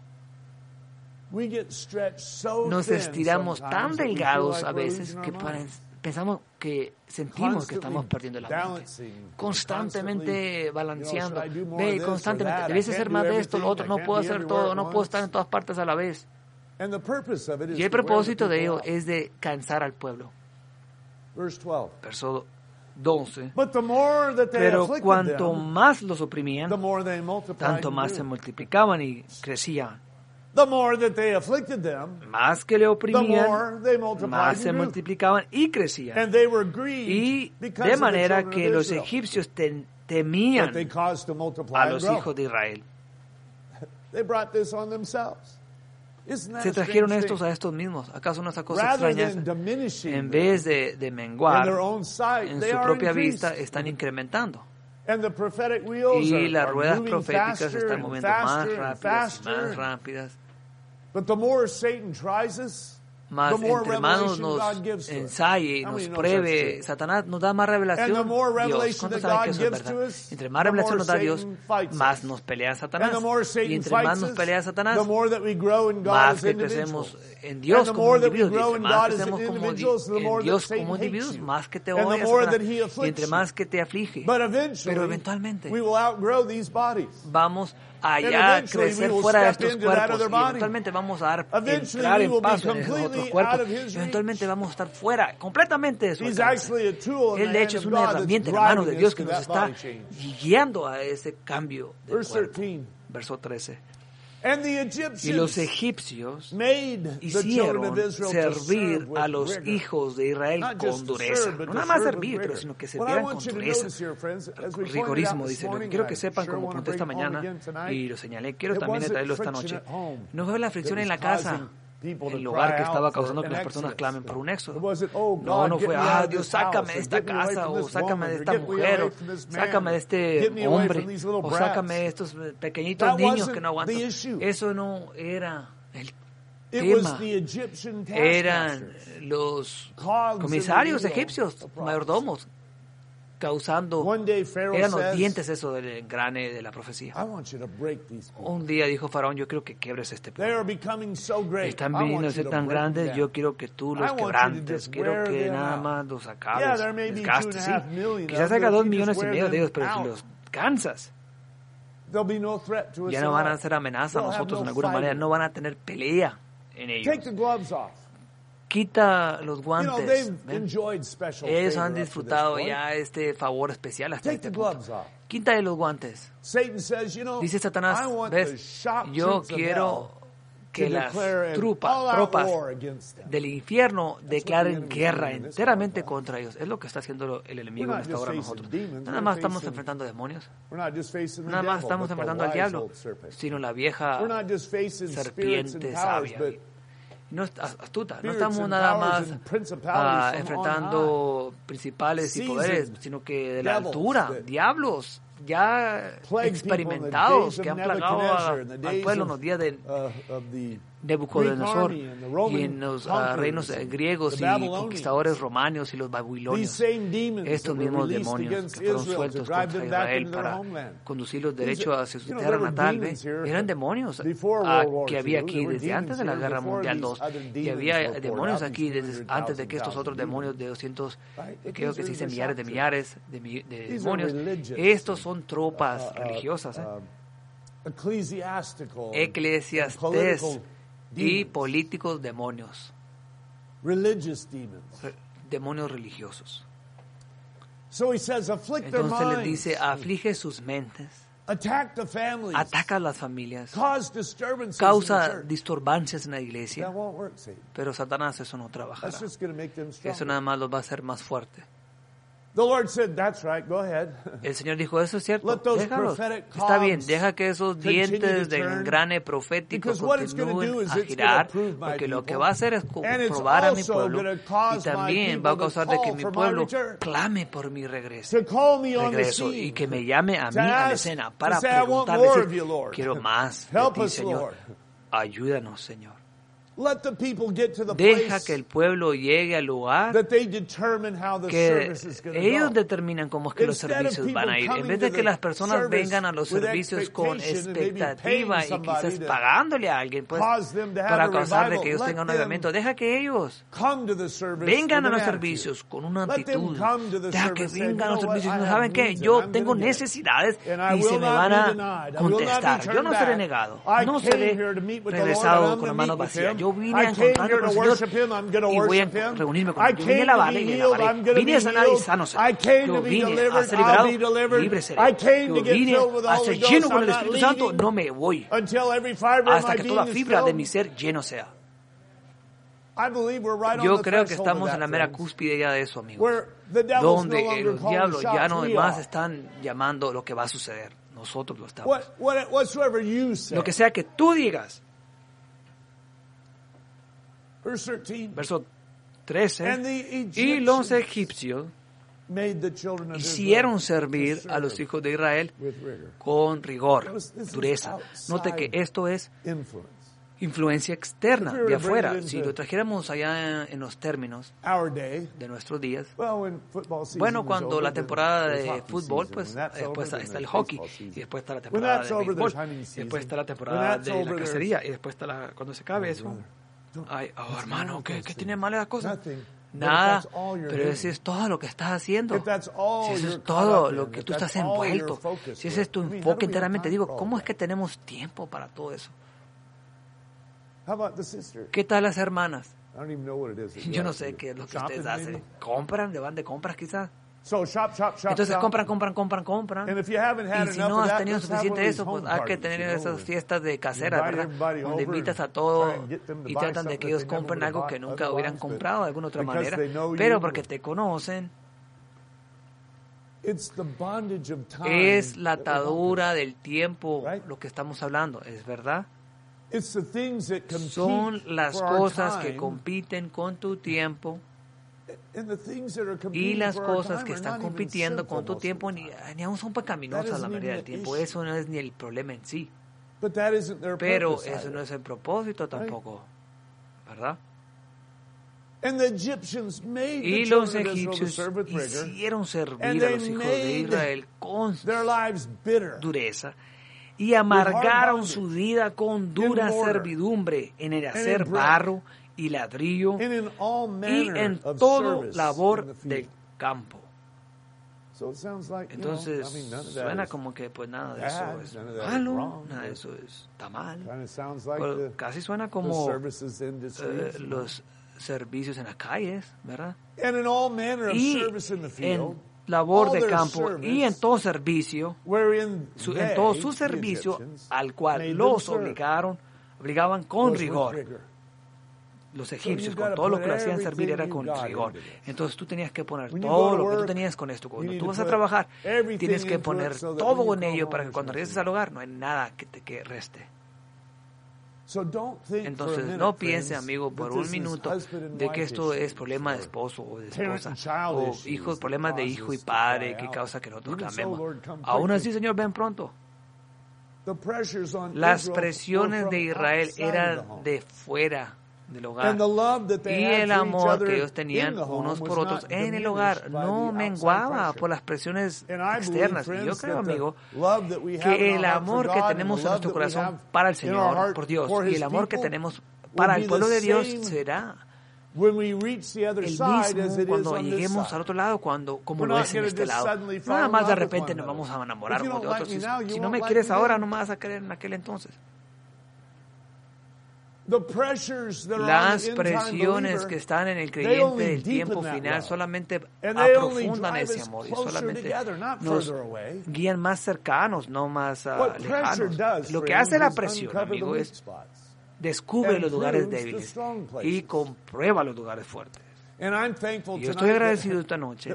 Nos estiramos tan delgados a veces que pensamos que sentimos que estamos perdiendo la mente. Constantemente balanceando. Ve, constantemente. Debes hacer más de esto, lo otro. No puedo hacer todo, no puedo estar en todas partes a la vez. Y el propósito de ello es de cansar al pueblo. Verso doce. Pero cuanto más los oprimían, tanto más se multiplicaban y crecían. The more that they afflicted them, más que le oprimían, más se multiplicaban y crecían. And they were grieved y de manera que los egipcios te, temían a los hijos de Israel. They brought this on themselves. Se trajeron estos a estos mismos. ¿Acaso no es una cosa extraña? En vez de, de menguar en su propia vista, están incrementando. Y las ruedas proféticas se están moviendo más rápidas y más rápidas. Más entre más nos ensaye y nos pruebe, Satanás nos da más revelación. Dios, ¿cuántos saben que eso es verdad? Entre más revelación nos da Dios, más nos pelea Satanás. Y entre más nos pelea Satanás, más que crecemos en Dios como individuos. Y entre más crecemos como en Dios como individuos, más que te odia Satanás. Y entre más que te aflige. Pero eventualmente vamos allá a crecer fuera de estos cuerpos. Y eventualmente vamos a dar, entrar en paz en esos otros cuerpos. Eventualmente vamos a estar fuera completamente de su alcance. Él de hecho es una herramienta en la mano de Dios que nos está guiando a ese cambio de cuerpo. Verso trece. Y los egipcios hicieron servir a los hijos de Israel con dureza. No nada más servir, pero sino que sirvieran con dureza. Rigorismo, dice. Lo que quiero que sepan, como apunté esta mañana y lo señalé, quiero también traerlo esta noche. No fue la fricción en la casa, el lugar que estaba causando que las personas clamen por un éxodo. No, no fue, ah, Dios, sácame de esta casa, o sácame de esta mujer, o sácame de este hombre, o sácame de estos pequeñitos niños que no aguantan. Eso no era el tema. Eran los comisarios egipcios, mayordomos, causando, eran los dientes eso del engrane de la profecía. Un día dijo Faraón, yo quiero que quiebres este pueblo. Están viniendo a ser tan grandes, yo quiero que tú los quebrantes, quiero que nada más los acabes, desgastes, sí. Quizás haga dos millones y medio de ellos, pero si los cansas, ya no van a ser amenaza a nosotros de alguna manera, no van a tener pelea en ellos. Quita los guantes. Ellos han disfrutado ya este favor especial hasta este punto. Quita los guantes. Dice Satanás, ves, yo quiero que las trupas, tropas del infierno declaren guerra enteramente contra ellos. Es lo que está haciendo el enemigo en esta hora nosotros. Nada más estamos enfrentando demonios. Nada más estamos enfrentando al diablo, sino la vieja serpiente sabia. No es astuta, no estamos nada más uh, enfrentando principales y poderes, sino que de la altura, diablos ya experimentados que han plagado a, al pueblo en los días de Nebuchadnezzar y en los uh, reinos griegos y conquistadores romanos y los babilonios. Estos mismos demonios que fueron sueltos contra Israel para conducirlos derecho hacia su tierra natal, ¿ve? Eran demonios uh, que había aquí desde antes de la Guerra Mundial dos, y había demonios aquí desde antes de que estos otros demonios de doscientos, creo que se dicen millares de millares de, de demonios. Estos son tropas religiosas, ¿eh? Eclesiastés y políticos demonios, Re- demonios religiosos. So he says, afflict their Entonces les minds, dice, aflige sus mentes, attack the families, ataca a las familias, cause disturbances in the causa church. disturbancias en la iglesia, That won't work, Satan. pero Satanás eso no trabajará. That's just going to make them Eso stronger. nada más los va a hacer más fuertes. The Lord said, that's right, go ahead. El Señor dijo, eso es cierto, Let those déjalos. prophetic Está bien, cogs deja que esos continue to dientes del turn, engrane profético because what it's gonna do continúen is a it's girar, gonna prove my porque lo que people, va a hacer es co- and it's probar a mi also pueblo, gonna cause y también my va a people to causar de que call mi for my pueblo return. clame por mi regreso. To call me on the regreso y scene. que me llame a mí To a la ask- escena to para say, "I want preguntar, more of decir, you, Lord. quiero más de Help ti, us, Señor. Lord. Ayúdanos, Señor. Let the people get to the Deja place que el pueblo llegue al lugar that they determine how the que service is going to ellos go. determinan cómo es que los Instead of servicios van a ir. people En vez coming de to que the las personas service vengan a los with servicios con expectation and maybe expectativa paying y somebody quizás to pagándole a alguien pues, cause them to have para a causar de revival, que ellos let tengan un them avivamiento, deja que ellos come to the service vengan with a an los attitude. servicios con una Let them actitud. come to the Deja que service saying, vengan a los "You know what? servicios y I no have saben qué, needs and yo I'm tengo gonna get it. necesidades And I y will se me not van be a denied. I will not be contestar. Yo turned no seré back. negado, I no came seré here to meet with the Lord, and regresado I'm con gonna las manos meet with vacías. him. Yo vine I a came encontrarme here con el to Señor worship him. I'm gonna y voy a worship him. reunirme con I él. Yo vine came a to alabarle be y le healed. alabaré. I'm gonna Vine be a sanar y healed. sano seré. I came Yo to be vine a delivered. ser I'll liberado, be delivered. libre seré. I came Yo to get vine filled with the a Holy ser Ghost. lleno con I'm el not Espíritu Santo, leaving no me voy until every fiber of hasta my que toda being is fibra de filled. mi ser lleno sea. I believe we're right on Yo the creo que threshold estamos of en la that, mera friends. cúspide ya de eso, amigos. Where the devil's no Donde longer los calling diablos the ya shots, no we más are. están llamando lo que va a suceder. Nosotros lo estamos. What, what, whatsoever you say. Lo que sea que tú digas. Verse thirteen. Verso trece. And the Y los Egyptians egipcios made the children of hicieron Israel servir to a los serve hijos de Israel with rigor. con rigor, Notice this is dureza. outside Note que esto es influence. influencia externa, If we were de to bring it afuera. into Si lo trajéramos allá en los términos Our day. de nuestros días, Well, when football season bueno, is cuando over, la then temporada there's de hockey fútbol, season. pues When that's después over, then está el there's hockey, baseball season. y después está la When temporada that's de over, béisbol, there's hunting y season. después está la When temporada that's de la over, there's- cacería, y después está la, cuando se acabe Oh, eso. brother, don't- Ay, oh, that's hermano, all ¿qué, those qué things. tiene mal las cosas? Nothing. But Nada, if that's all you're pero doing, si es todo lo que estás haciendo, if that's all si eso you're es caught todo up lo in, que if tú estás that's all you're envuelto, focused si ese es tu with, I mean, how enfoque do we have enteramente, time digo, for all ¿cómo es that? que tenemos tiempo para todo eso? How about the sister? ¿Qué tal las hermanas? I don't even know what it is that you Yo no guys sé do. qué es lo que Shopping, ustedes hacen. maybe? ¿Compran? ¿Le van de compras quizás? So shop, shop, shop, Entonces shop. compran, compran, compran, compran. And if you haven't had Y si enough no of has that, tenido let's have suficiente one de of these eso, pues home hay que parties, tener you know, esas and fiestas de caseras, invite ¿verdad? everybody Donde over invitas a and todos try and get them to y buy tratan de something que that ellos they never compren would have algo que bought nunca hubieran otherwise, but comprado de alguna otra because manera, they know pero you. porque te conocen. It's the bondage of time Es la that we're talking atadura del tiempo Right? lo que estamos hablando, ¿es verdad? about. It's the things that compete Son las for our cosas que time, compiten con tu tiempo and the things that are y competing las for our cosas time que are están not even compitiendo con sinful tu most of tiempo the ni, time. ni aún son pecaminosas la isn't mayoría del even the tiempo. issue. Eso no es ni el problema en sí. But that isn't their Pero purpose eso either. no es el propósito tampoco, ¿verdad? And the Egyptians made Y the los children of Israel to egipcios serve with rigor, hicieron servir and a they los hijos de made Israel con their lives bitter. dureza y amargaron bondage, su vida con dura in mortar, servidumbre en el hacer in bread, barro y ladrillo and in all y manner en of todo service labor in the field. del campo. So it sounds like, you Entonces know, I mean, none of that suena is como que pues nada de bad, eso es none of that is malo, wrong, nada de but eso está mal. kind of sounds like Pero the, casi suena the como services industry. eh, los servicios en las calles, ¿verdad? And in all manner of Y service in the field, en labor all de their campo service, y en todo servicio, wherein su- they, en todo su the servicio Egyptians, al cual made them los serve, obligaron, obligaban con was with rigor. rigor. Los you've egipcios, gotta con todo lo put que lo hacían servir era everything con you got rigor. into this. Entonces tú tenías que poner When you todo go to lo que tú work, tenías con esto. you Cuando need tú to vas a put trabajar, everything tienes que into it poner so that todo when en you ello go para home, que cuando there's regreses nothing al hogar no hay nada que te que reste. So don't think for a Entonces minute, no piense, friends, amigo, that por this un is minuto husband and de que wife esto es issues problema de or esposo o de parent esposa and child o issues hijos, that problemas de cause hijo y us to padre cry que out. causa que nosotros Even so, clamemos. Lord, come Aún quickly. así, Señor, ven pronto. The pressures on Las Israel presiones were de from Israel outside of the eran home. de fuera del hogar. And the love that they Y had el for each amor other que ellos in tenían the home unos was por otros not en el diminished hogar by no the outside menguaba pressure. por las presiones And I believe, externas. Y yo friends, creo, that the amigo, love that we have que in el our heart amor for que God and tenemos the en love nuestro that we corazón have para el in our Señor, heart por Dios, for y His el amor que people tenemos will para be el the pueblo de Dios same será when we reach the other el side as mismo it is cuando on this lleguemos side. al otro lado, cuando como We're lo not es en gonna este just lado. suddenly fall Nada in más de love with repente one nos vamos a another. enamorar If you unos de don't like otros. me Si, now, you si no won't me like quieres me ahora, then. no me vas a querer en aquel entonces. Las presiones que están en el creyente del tiempo final solamente aprofundan ese amor y solamente nos guían más cercanos, no más uh, lejanos. Lo que hace la presión, amigo, es descubre los lugares débiles y comprueba los lugares fuertes. Y yo estoy agradecido esta noche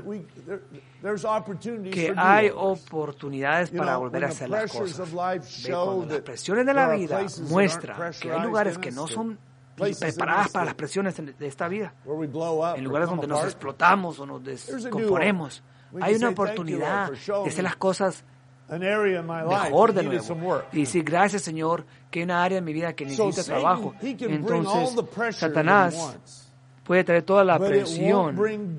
que hay oportunidades para volver a hacer las cosas. Ve, cuando las presiones de la vida muestran que hay lugares que no son preparadas para las presiones de esta vida, en lugares donde nos explotamos o nos descomponemos, hay una oportunidad de hacer las cosas mejor de nuevo y decir gracias, Señor, que hay una área en mi vida que necesita trabajo. Entonces Satanás puede traer toda la presión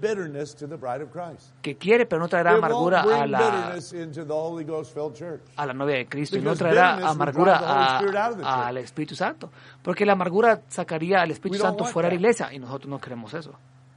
que quiere, pero no traerá amargura a la, a la novia de Cristo, y no traerá amargura a, al Espíritu Santo, porque la amargura sacaría al Espíritu Santo fuera de la iglesia, y nosotros no queremos eso.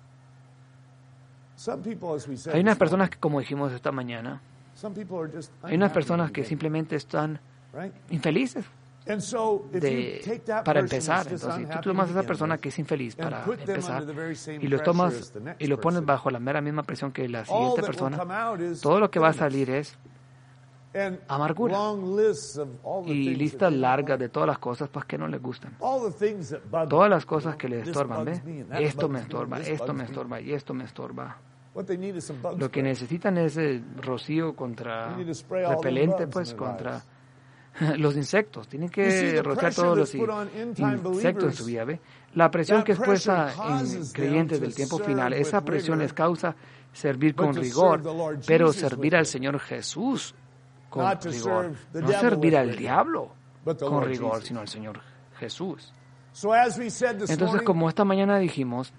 Hay unas personas que, como dijimos esta mañana, hay unas personas que simplemente están infelices. De, para empezar, entonces si tú tomas a esa persona que es infeliz para empezar y lo tomas y lo pones bajo la mera misma presión que la siguiente persona, todo lo que va a salir es amargura y listas largas de todas las cosas pues, que no les gustan, todas las cosas que les estorban. ¿Ve? Esto me estorba, esto me estorba y esto me estorba. Lo que necesitan es el rocío contra repelente, pues contra los insectos. Tienen que rociar todos los insectos en su vida. ¿Ve? La presión que es puesta en creyentes del tiempo final, esa presión les causa servir con rigor, pero servir al Señor Jesús con rigor. No servir al diablo con rigor, sino al Señor Jesús. Entonces, como esta mañana dijimos,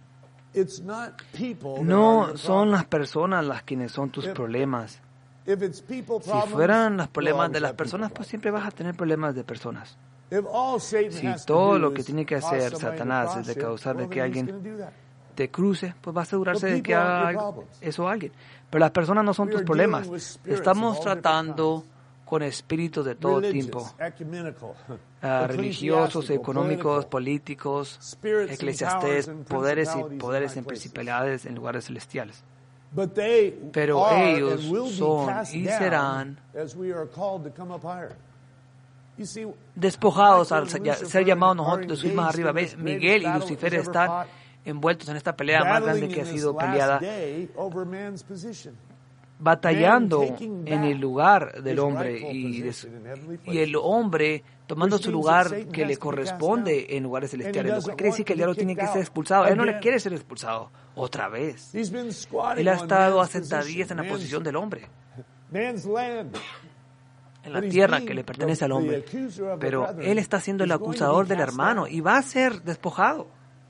no son las personas las quienes son tus problemas. Si fueran los problemas de las personas, pues siempre vas a tener problemas de personas. Si todo lo que tiene que hacer Satanás es de causar de que alguien te cruce, pues va a asegurarse de que haga eso a alguien. Pero las personas no son tus problemas. Estamos tratando con espíritus de todo tipo, uh, religiosos, económicos, políticos, eclesiastés, poderes y poderes en principalidades en lugares celestiales. Pero ellos son y serán despojados al ser llamados nosotros de subir más arriba. ¿Ves? Miguel y Lucifer están envueltos en esta pelea más grande que ha sido peleada, batallando en el lugar del hombre y, de su, y el hombre tomando su lugar que le corresponde en lugares celestiales. Lo que quiere decir que el diablo tiene que ser expulsado. Él no le quiere ser expulsado otra vez. Él ha estado asentadillas en la posición del hombre, en la tierra que le pertenece al hombre. Pero él está siendo el acusador del hermano y va a ser despojado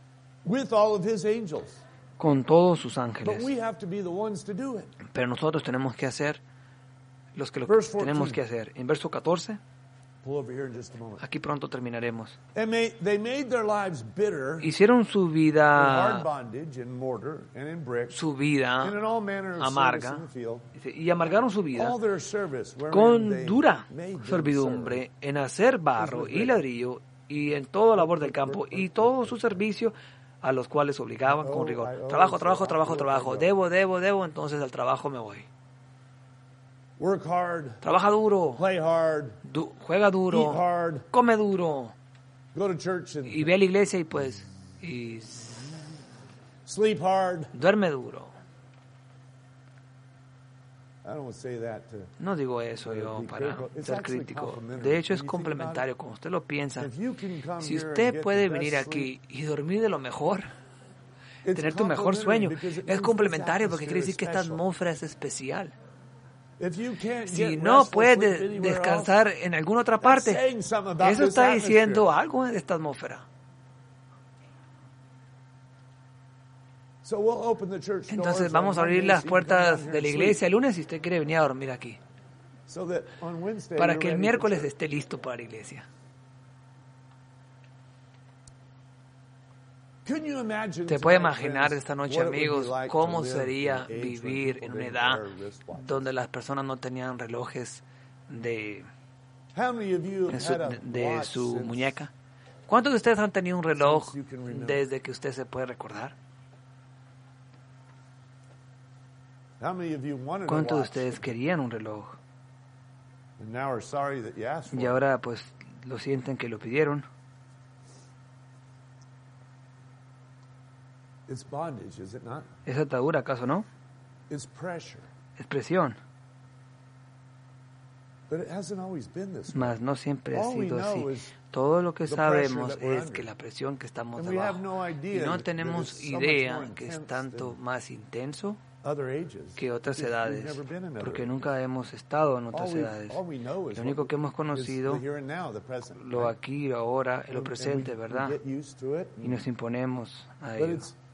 con todos sus ángeles. Pero nosotros tenemos que hacer los que lo que tenemos que hacer. En verso catorce, aquí pronto terminaremos. Hicieron su vida, su vida amarga, y amargaron su vida con dura servidumbre en hacer barro y ladrillo y en toda labor del campo y todo su servicio, a los cuales obligaban con rigor. Trabajo, trabajo, trabajo, trabajo. Debo, debo, debo, entonces al trabajo me voy. Trabaja duro. Du- juega duro. Come duro. Y ve a la iglesia y pues... Y duerme duro. No digo eso yo para ser crítico. De hecho, es complementario. Como usted lo piensa, si usted puede venir aquí y dormir de lo mejor, tener tu mejor sueño, es complementario porque quiere decir que esta atmósfera es especial. Si no puede descansar en alguna otra parte, eso está diciendo algo de esta atmósfera. Entonces vamos a abrir las puertas de la iglesia el lunes si usted quiere venir a dormir aquí, para que el miércoles esté listo para la iglesia. ¿Te puede imaginar esta noche, amigos, cómo sería vivir en una edad donde las personas no tenían relojes de, de, su, de su muñeca? ¿Cuántos de ustedes han tenido un reloj desde que usted se puede recordar? ¿Cuántos de ustedes querían un reloj? Y ahora pues lo sienten que lo pidieron. ¿Es atadura, acaso no? Es presión. Mas no siempre ha sido así. Todo lo que sabemos es que la presión que estamos debajo, y no tenemos idea que es tanto más intenso que otras edades, porque nunca hemos estado en otras edades. Lo único que hemos conocido, lo aquí, lo ahora, lo presente, ¿verdad? Y nos imponemos a ello.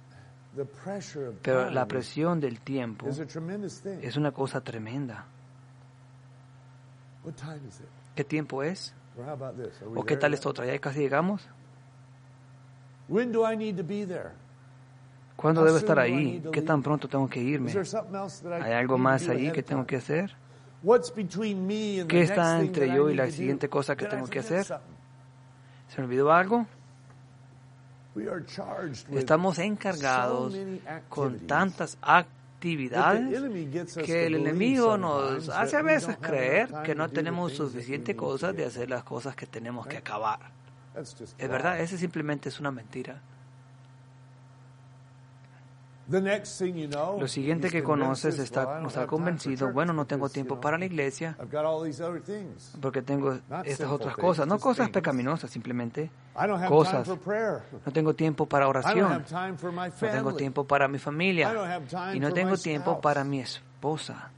Pero la presión del tiempo es una cosa tremenda. ¿Qué tiempo es? ¿O qué tal esto otra? ¿Ya casi llegamos? ¿Cuándo debo estar ahí? ¿Qué tan pronto tengo que irme? ¿Hay algo más ahí que tengo que hacer? ¿Qué está entre yo y la siguiente cosa que tengo que hacer? ¿Se me olvidó algo? Estamos encargados con tantas actividades que el enemigo nos hace a veces creer que no tenemos suficiente cosas de hacer las cosas que tenemos que acabar. Es verdad, ese simplemente es una mentira. Lo siguiente que conoces está, nos ha convencido, bueno, no tengo tiempo para la iglesia porque tengo estas otras cosas, no cosas pecaminosas, simplemente cosas. No tengo tiempo para oración, no tengo tiempo para mi familia y no tengo tiempo para mi esposa.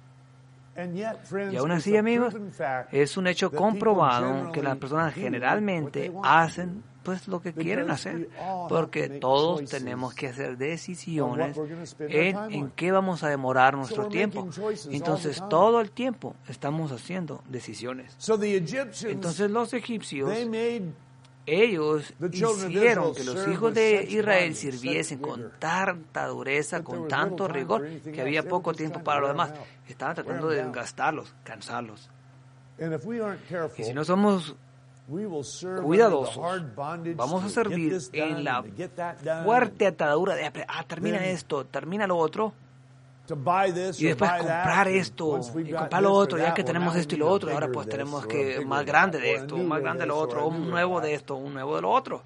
Y aún así, amigos, es un hecho comprobado que las personas generalmente hacen pues lo que quieren hacer, porque todos tenemos que hacer decisiones en, en qué vamos a demorar nuestro tiempo. Entonces, todo el tiempo estamos haciendo decisiones. Entonces, los egipcios, ellos hicieron que los hijos de Israel sirviesen con tanta dureza, con tanto rigor, que había poco tiempo para lo demás. Estaban tratando de desgastarlos, cansarlos. Y si no somos cuidadosos, vamos a servir en la fuerte atadura de, ah, termina esto, termina lo otro, y después comprar esto, y comprar lo otro, ya que tenemos esto y lo otro, ahora pues tenemos que más grande de esto, más grande de lo otro, un nuevo de esto, un nuevo de lo otro.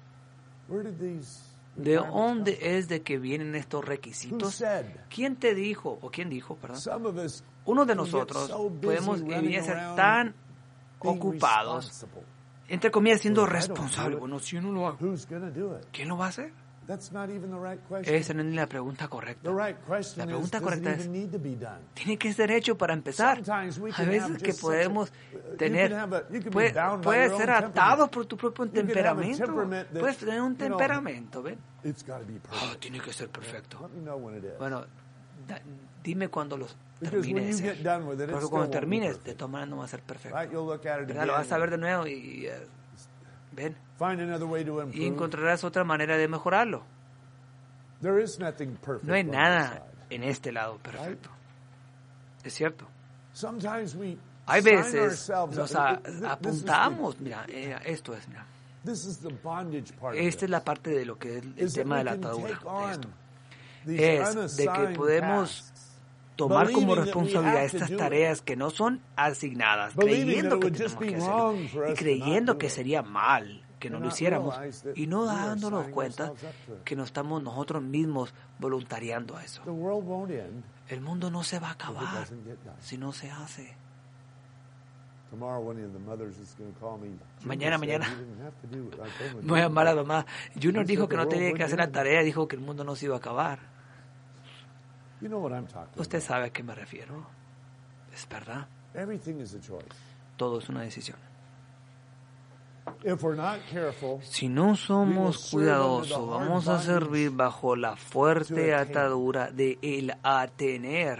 ¿De dónde es de que vienen estos requisitos? ¿Quién te dijo, o quién dijo, perdón? Uno de nosotros podemos venir a ser tan ocupados, entre comillas, siendo responsable. Bueno, si yo no lo hago, ¿quién lo va a hacer? Esa no es ni la pregunta correcta. La pregunta correcta es, ¿tiene que ser hecho para empezar? A veces que podemos tener, puede, puede ser atado por tu propio temperamento. Puedes tener un temperamento, ¿ven? Oh, tiene que ser perfecto. Bueno, da, dime cuando los termine de ser. Porque cuando termines, de todas maneras no va a ser perfecto. ¿Verdad? Lo vas a ver de nuevo y... Uh, ven. Y encontrarás otra manera de mejorarlo. No hay nada en este lado perfecto. Es cierto. Hay veces nos a, apuntamos, mira, eh, esto es, mira. Esta es la parte de lo que es el tema de la atadura. De esto. Es de que podemos tomar como responsabilidad estas tareas que no son asignadas, creyendo que tenemos que hacerlo y creyendo que sería mal que no lo hiciéramos y no dándonos cuenta que nos estamos nosotros mismos voluntariando a eso. El mundo no se va a acabar si no se hace. Mañana, mañana voy a llamar a la mamá. Junior dijo que no tenía que hacer la tarea, dijo que el mundo no se iba a acabar. Usted sabe a qué me refiero. Es verdad. Todo es una decisión. Si no somos cuidadosos, vamos a servir bajo la fuerte atadura de el a tener.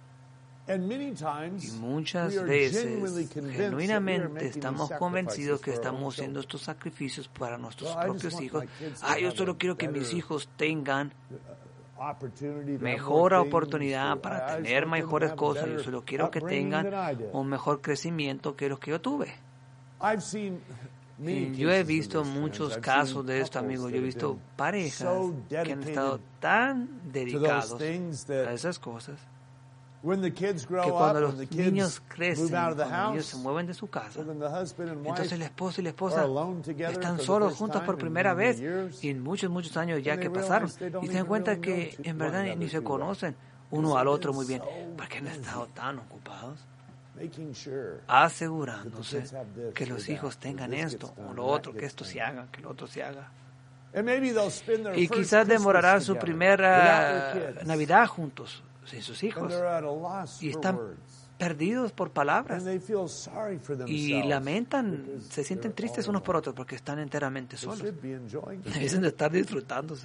Y muchas veces, genuinamente, estamos convencidos que estamos haciendo estos sacrificios para nuestros propios hijos. Ah, yo solo quiero que mis hijos tengan mejor oportunidad para tener mejores cosas. Yo solo quiero que tengan un mejor crecimiento que los que yo tuve. Y yo he visto muchos casos de esto, amigo. Yo he visto parejas que han estado tan dedicados a esas cosas que cuando los niños crecen, cuando los niños se mueven de su casa, entonces el esposo y la esposa están solos juntos por primera vez y en muchos, muchos años ya que pasaron y se dan cuenta que en verdad ni se conocen uno al otro muy bien porque han estado tan ocupados asegurándose que los hijos tengan esto o lo otro, que esto se haga, que lo otro se haga. Y quizás demorará su primera Navidad juntos sin sus hijos y están perdidos por palabras y lamentan, se sienten tristes unos por otros porque están enteramente solos. Deben de estar disfrutándose.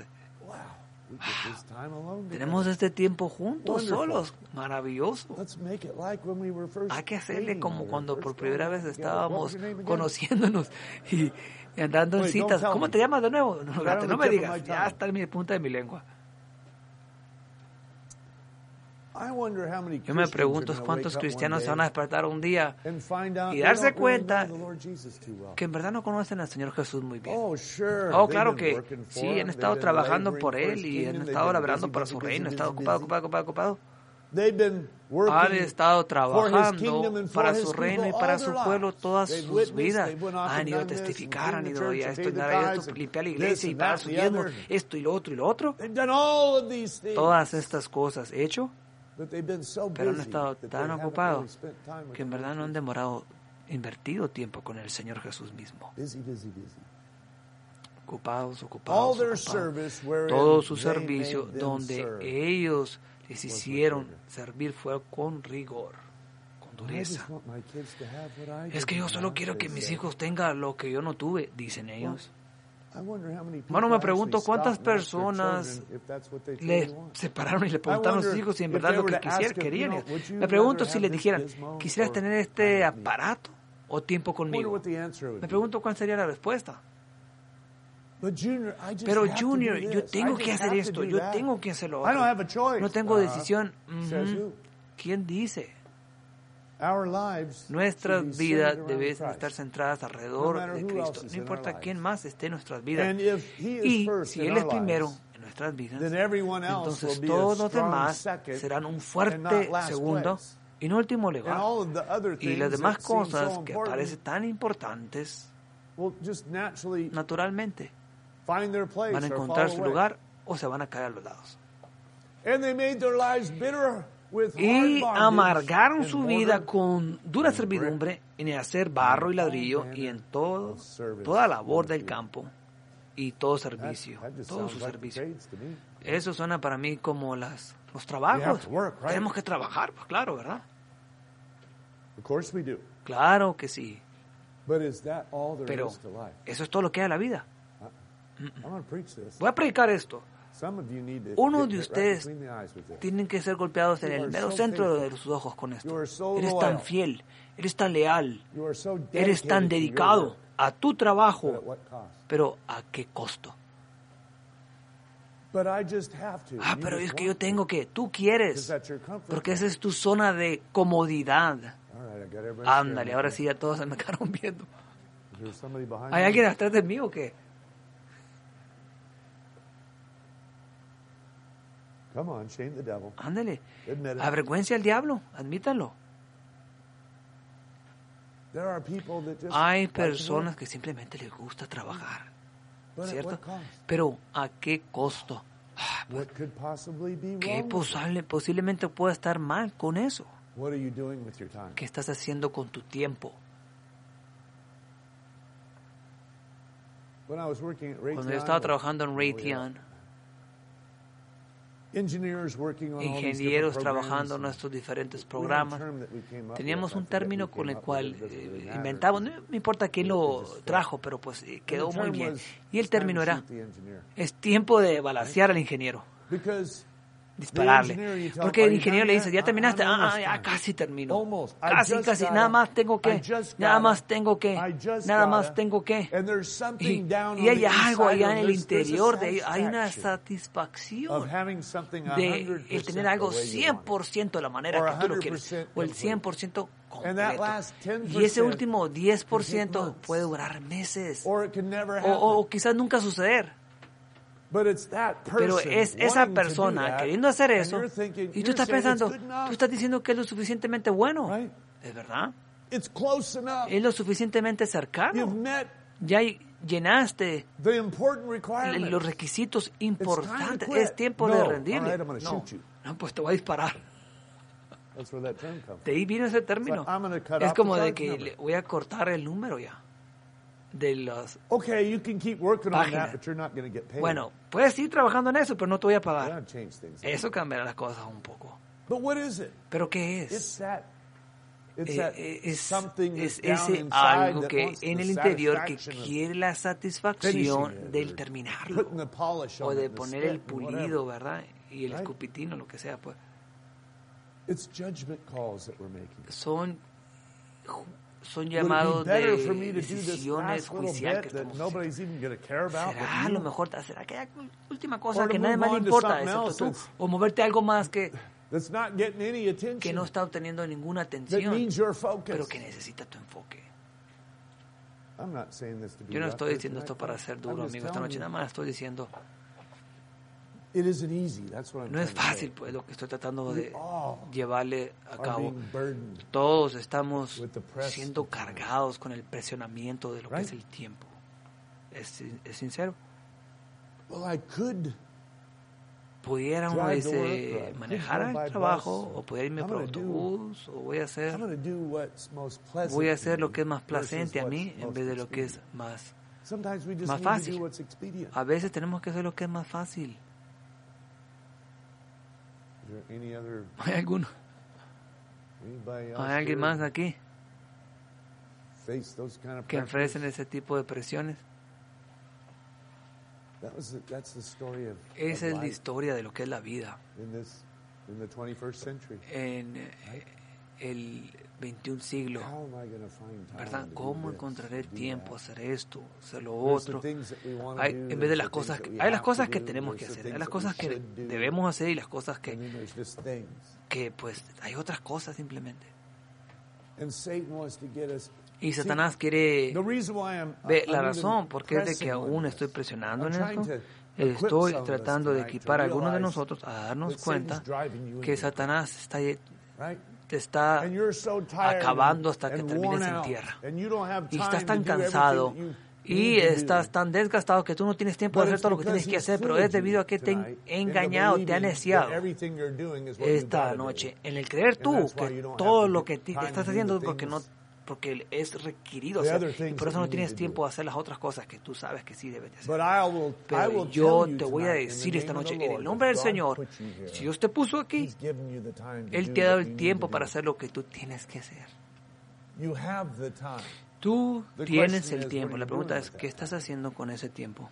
Wow. Tenemos este tiempo juntos, solos, maravilloso. Hay que hacerle como cuando por primera vez estábamos conociéndonos y andando en citas. ¿Cómo te llamas de nuevo? No, gato, no me digas, ya está en mi punta de mi lengua. Yo me pregunto cuántos cristianos se van a despertar un día y darse cuenta que en verdad no conocen al Señor Jesús muy bien. Oh, claro que sí, han estado trabajando por Él y han estado labrando para su reino, han estado ocupados, ocupados, ocupados, ocupados. Han estado trabajando para su reino y para su pueblo todas sus vidas. Han ido a testificar, han ido a esto, a esto, limpiar la iglesia y pagar su diezmo, esto y lo otro y lo otro. Todas estas cosas hecho. Pero han estado tan ocupados que en verdad no han demorado, invertido tiempo con el Señor Jesús mismo. Ocupados, ocupados, ocupados. Todo su servicio donde ellos les hicieron servir fue con rigor, con dureza. Es que yo solo quiero que mis hijos tengan lo que yo no tuve, dicen ellos. Bueno, me pregunto cuántas personas le separaron y le preguntaron a sus hijos si en verdad lo que quisieran, querían. Me pregunto si les dijeran, ¿quisieras tener este aparato o tiempo conmigo? Me pregunto cuál sería la respuesta. Pero Junior, yo tengo que hacer esto, yo tengo que hacer lo otro. No tengo decisión. Uh-huh. ¿Quién dice? Nuestras vidas deben estar centradas alrededor de Cristo. No importa quién más esté en nuestras vidas. Y si Él es primero en nuestras vidas, entonces todos los demás serán un fuerte segundo y no último lugar. Y las demás cosas que parecen tan importantes, naturalmente, van a encontrar su lugar o se van a caer a los lados. Y amargaron su vida con dura servidumbre en el hacer barro y ladrillo y en todo, toda labor del campo y todo servicio, todo su servicio. Eso suena para mí como las, los trabajos. Tenemos que trabajar, pues claro, ¿verdad? Claro que sí. Pero eso es todo lo que hay en la vida. Voy a predicar esto. Uno de ustedes tienen que ser golpeados en el mero centro de sus ojos con esto. Eres tan fiel, eres tan leal, eres tan dedicado a tu trabajo, pero ¿a qué costo? Ah, pero es que yo tengo que, tú quieres, porque esa es tu zona de comodidad. Ándale, ahora sí ya todos se me quedaron viendo. ¿Hay alguien atrás de mí o qué? Ándale, avergüencia al diablo, admítalo. Hay personas que simplemente les gusta trabajar, ¿cierto? Pero ¿a qué costo? Ah, ¿qué posible, posiblemente pueda estar mal con eso? ¿Qué estás haciendo con tu tiempo? Cuando yo estaba trabajando en Raytheon, ingenieros trabajando en nuestros diferentes programas, teníamos un término con el cual eh, inventamos, no me importa quién lo trajo, pero pues eh, quedó muy bien. Y el término era, es tiempo de balancear al ingeniero. dispararle. Porque el ingeniero le dice, ¿ya terminaste? Ah, ya casi termino. Casi, casi. Nada más tengo que. Nada más tengo que. Nada más tengo que. Y, y hay algo allá en el interior de ellos. Hay una satisfacción de el tener algo cien por ciento de la manera que tú lo quieres. O el cien por ciento completo. Y ese último diez por ciento puede durar meses. O, o, o quizás nunca suceder. Pero es esa persona queriendo hacer eso y tú estás pensando, tú estás diciendo que es lo suficientemente bueno. ¿Es verdad? Es lo suficientemente cercano. Ya llenaste los requisitos importantes. Es tiempo de rendirle. No, no, pues te voy a disparar. De ahí viene ese término. Es como de que le voy a cortar el número ya. De las okay, you can keep working on páginas. that, but you're not going to get paid. Bueno, puedes seguir trabajando en eso, pero no te voy a pagar. Eso cambiará las cosas un poco. But what is it? ¿Pero qué es? It's that, it's eh, that es, something es down ese inside algo that que wants en the el interior que satisfaction of quiere la satisfacción finishing it, del or terminarlo putting the polish on o de it, the poner spit, el pulido, ¿verdad? Y el Right? escupitino, lo que sea, pues. It's judgment calls that we're making. Son son Would it be llamados better de for me to do this decisiones last little judiciales que bit that estamos nobody's haciendo. even going to care about? ¿Será but a lo you? mejor será aquella última cosa Or to que nadie move más le on to importa something excepto else tú? that's- O moverte a algo más que, That's not getting any attention. que no está obteniendo ninguna That atención, needs your focus. pero que necesita tu enfoque. I'm not saying this to be Yo no rough estoy here diciendo tonight, esto para but ser I'm duro, just amigo, esta telling noche. you, Nada más estoy diciendo, it isn't easy. That's what I'm no es trying to say. fácil, pues, lo que estoy tratando de We all llevarle a are cabo. being burdened. Todos estamos with the press siendo of time. cargados con el presionamiento de lo que Right? es el tiempo. Es, es sincero. Well, I could Pudiera uno drive to dice, work, or I could manejar go by al trabajo, bus, o pudiera irme I'm por gonna do- autobús, o voy a hacer, I'm going to do what's most pleasant voy a to hacer lo me que es más versus placente a what's mí en most vez de lo que es expedient. más. Sometimes we just más need to fácil. do what's expedient. A veces tenemos que hacer lo que es más fácil. Is there any other ¿Hay alguno? anybody else ¿Hay alguien here más aquí face those kind of que pressures? enfrenten ese tipo de presiones? That was the, that's the story of, Esa of es la life historia de lo que es la vida in this in the twenty-first century. en eh, el veintiún siglo. How am I going to find time ¿Verdad? to do ¿Cómo this, encontraré to do tiempo a that? hacer esto, hacer lo There's the otro? things that we wanna Hay, do, en vez de there's las the cosas, things que- that we hay las have cosas to que do, tenemos que there's the hacer, hay things las that cosas we que should do, debemos hacer y las cosas and que, then there's just things. que pues hay otras cosas simplemente. And Satan wants to get us. Y See, Satanás quiere the reason why I'm, ve I'm la even razón por qué es de pressing que on aún this. estoy presionando I'm en trying esto. to equip Estoy some of us tratando de tonight to equipar a algunos de realize nosotros a that darnos Satan's cuenta driving you que into Satanás está, right? te está And you're so tired acabando and- hasta que and termines worn en out, tierra. and you don't have Y time estás to tan do everything cansado that you y need to estás do. tan desgastado que tú no tienes tiempo de But hacer it's todo lo que because tienes que he's hacer, pero es fooled debido you a que te tonight he into engañado, te ha believing neciado that everything you're doing is what you esta gotta do. noche en el creer And tú that's why you que don't have todo to lo get que te time to estás do haciendo the porque no things- porque es requerido the hacer, other y things por eso that no you tienes need to tiempo do. de hacer las otras cosas que tú sabes que sí debes de hacer. But I will, I Pero will yo tell you te voy a tonight, in decir the esta name of noche, the en Lord, el nombre that del God Señor, put you here. si Dios te puso aquí, He's given you the time to Él do te ha dado what you el need tiempo to para do. hacer lo que tú tienes que hacer. You have the time. Tú The tienes question el is, tiempo. what are La you pregunta doing es, with ¿qué that estás haciendo con ese tiempo?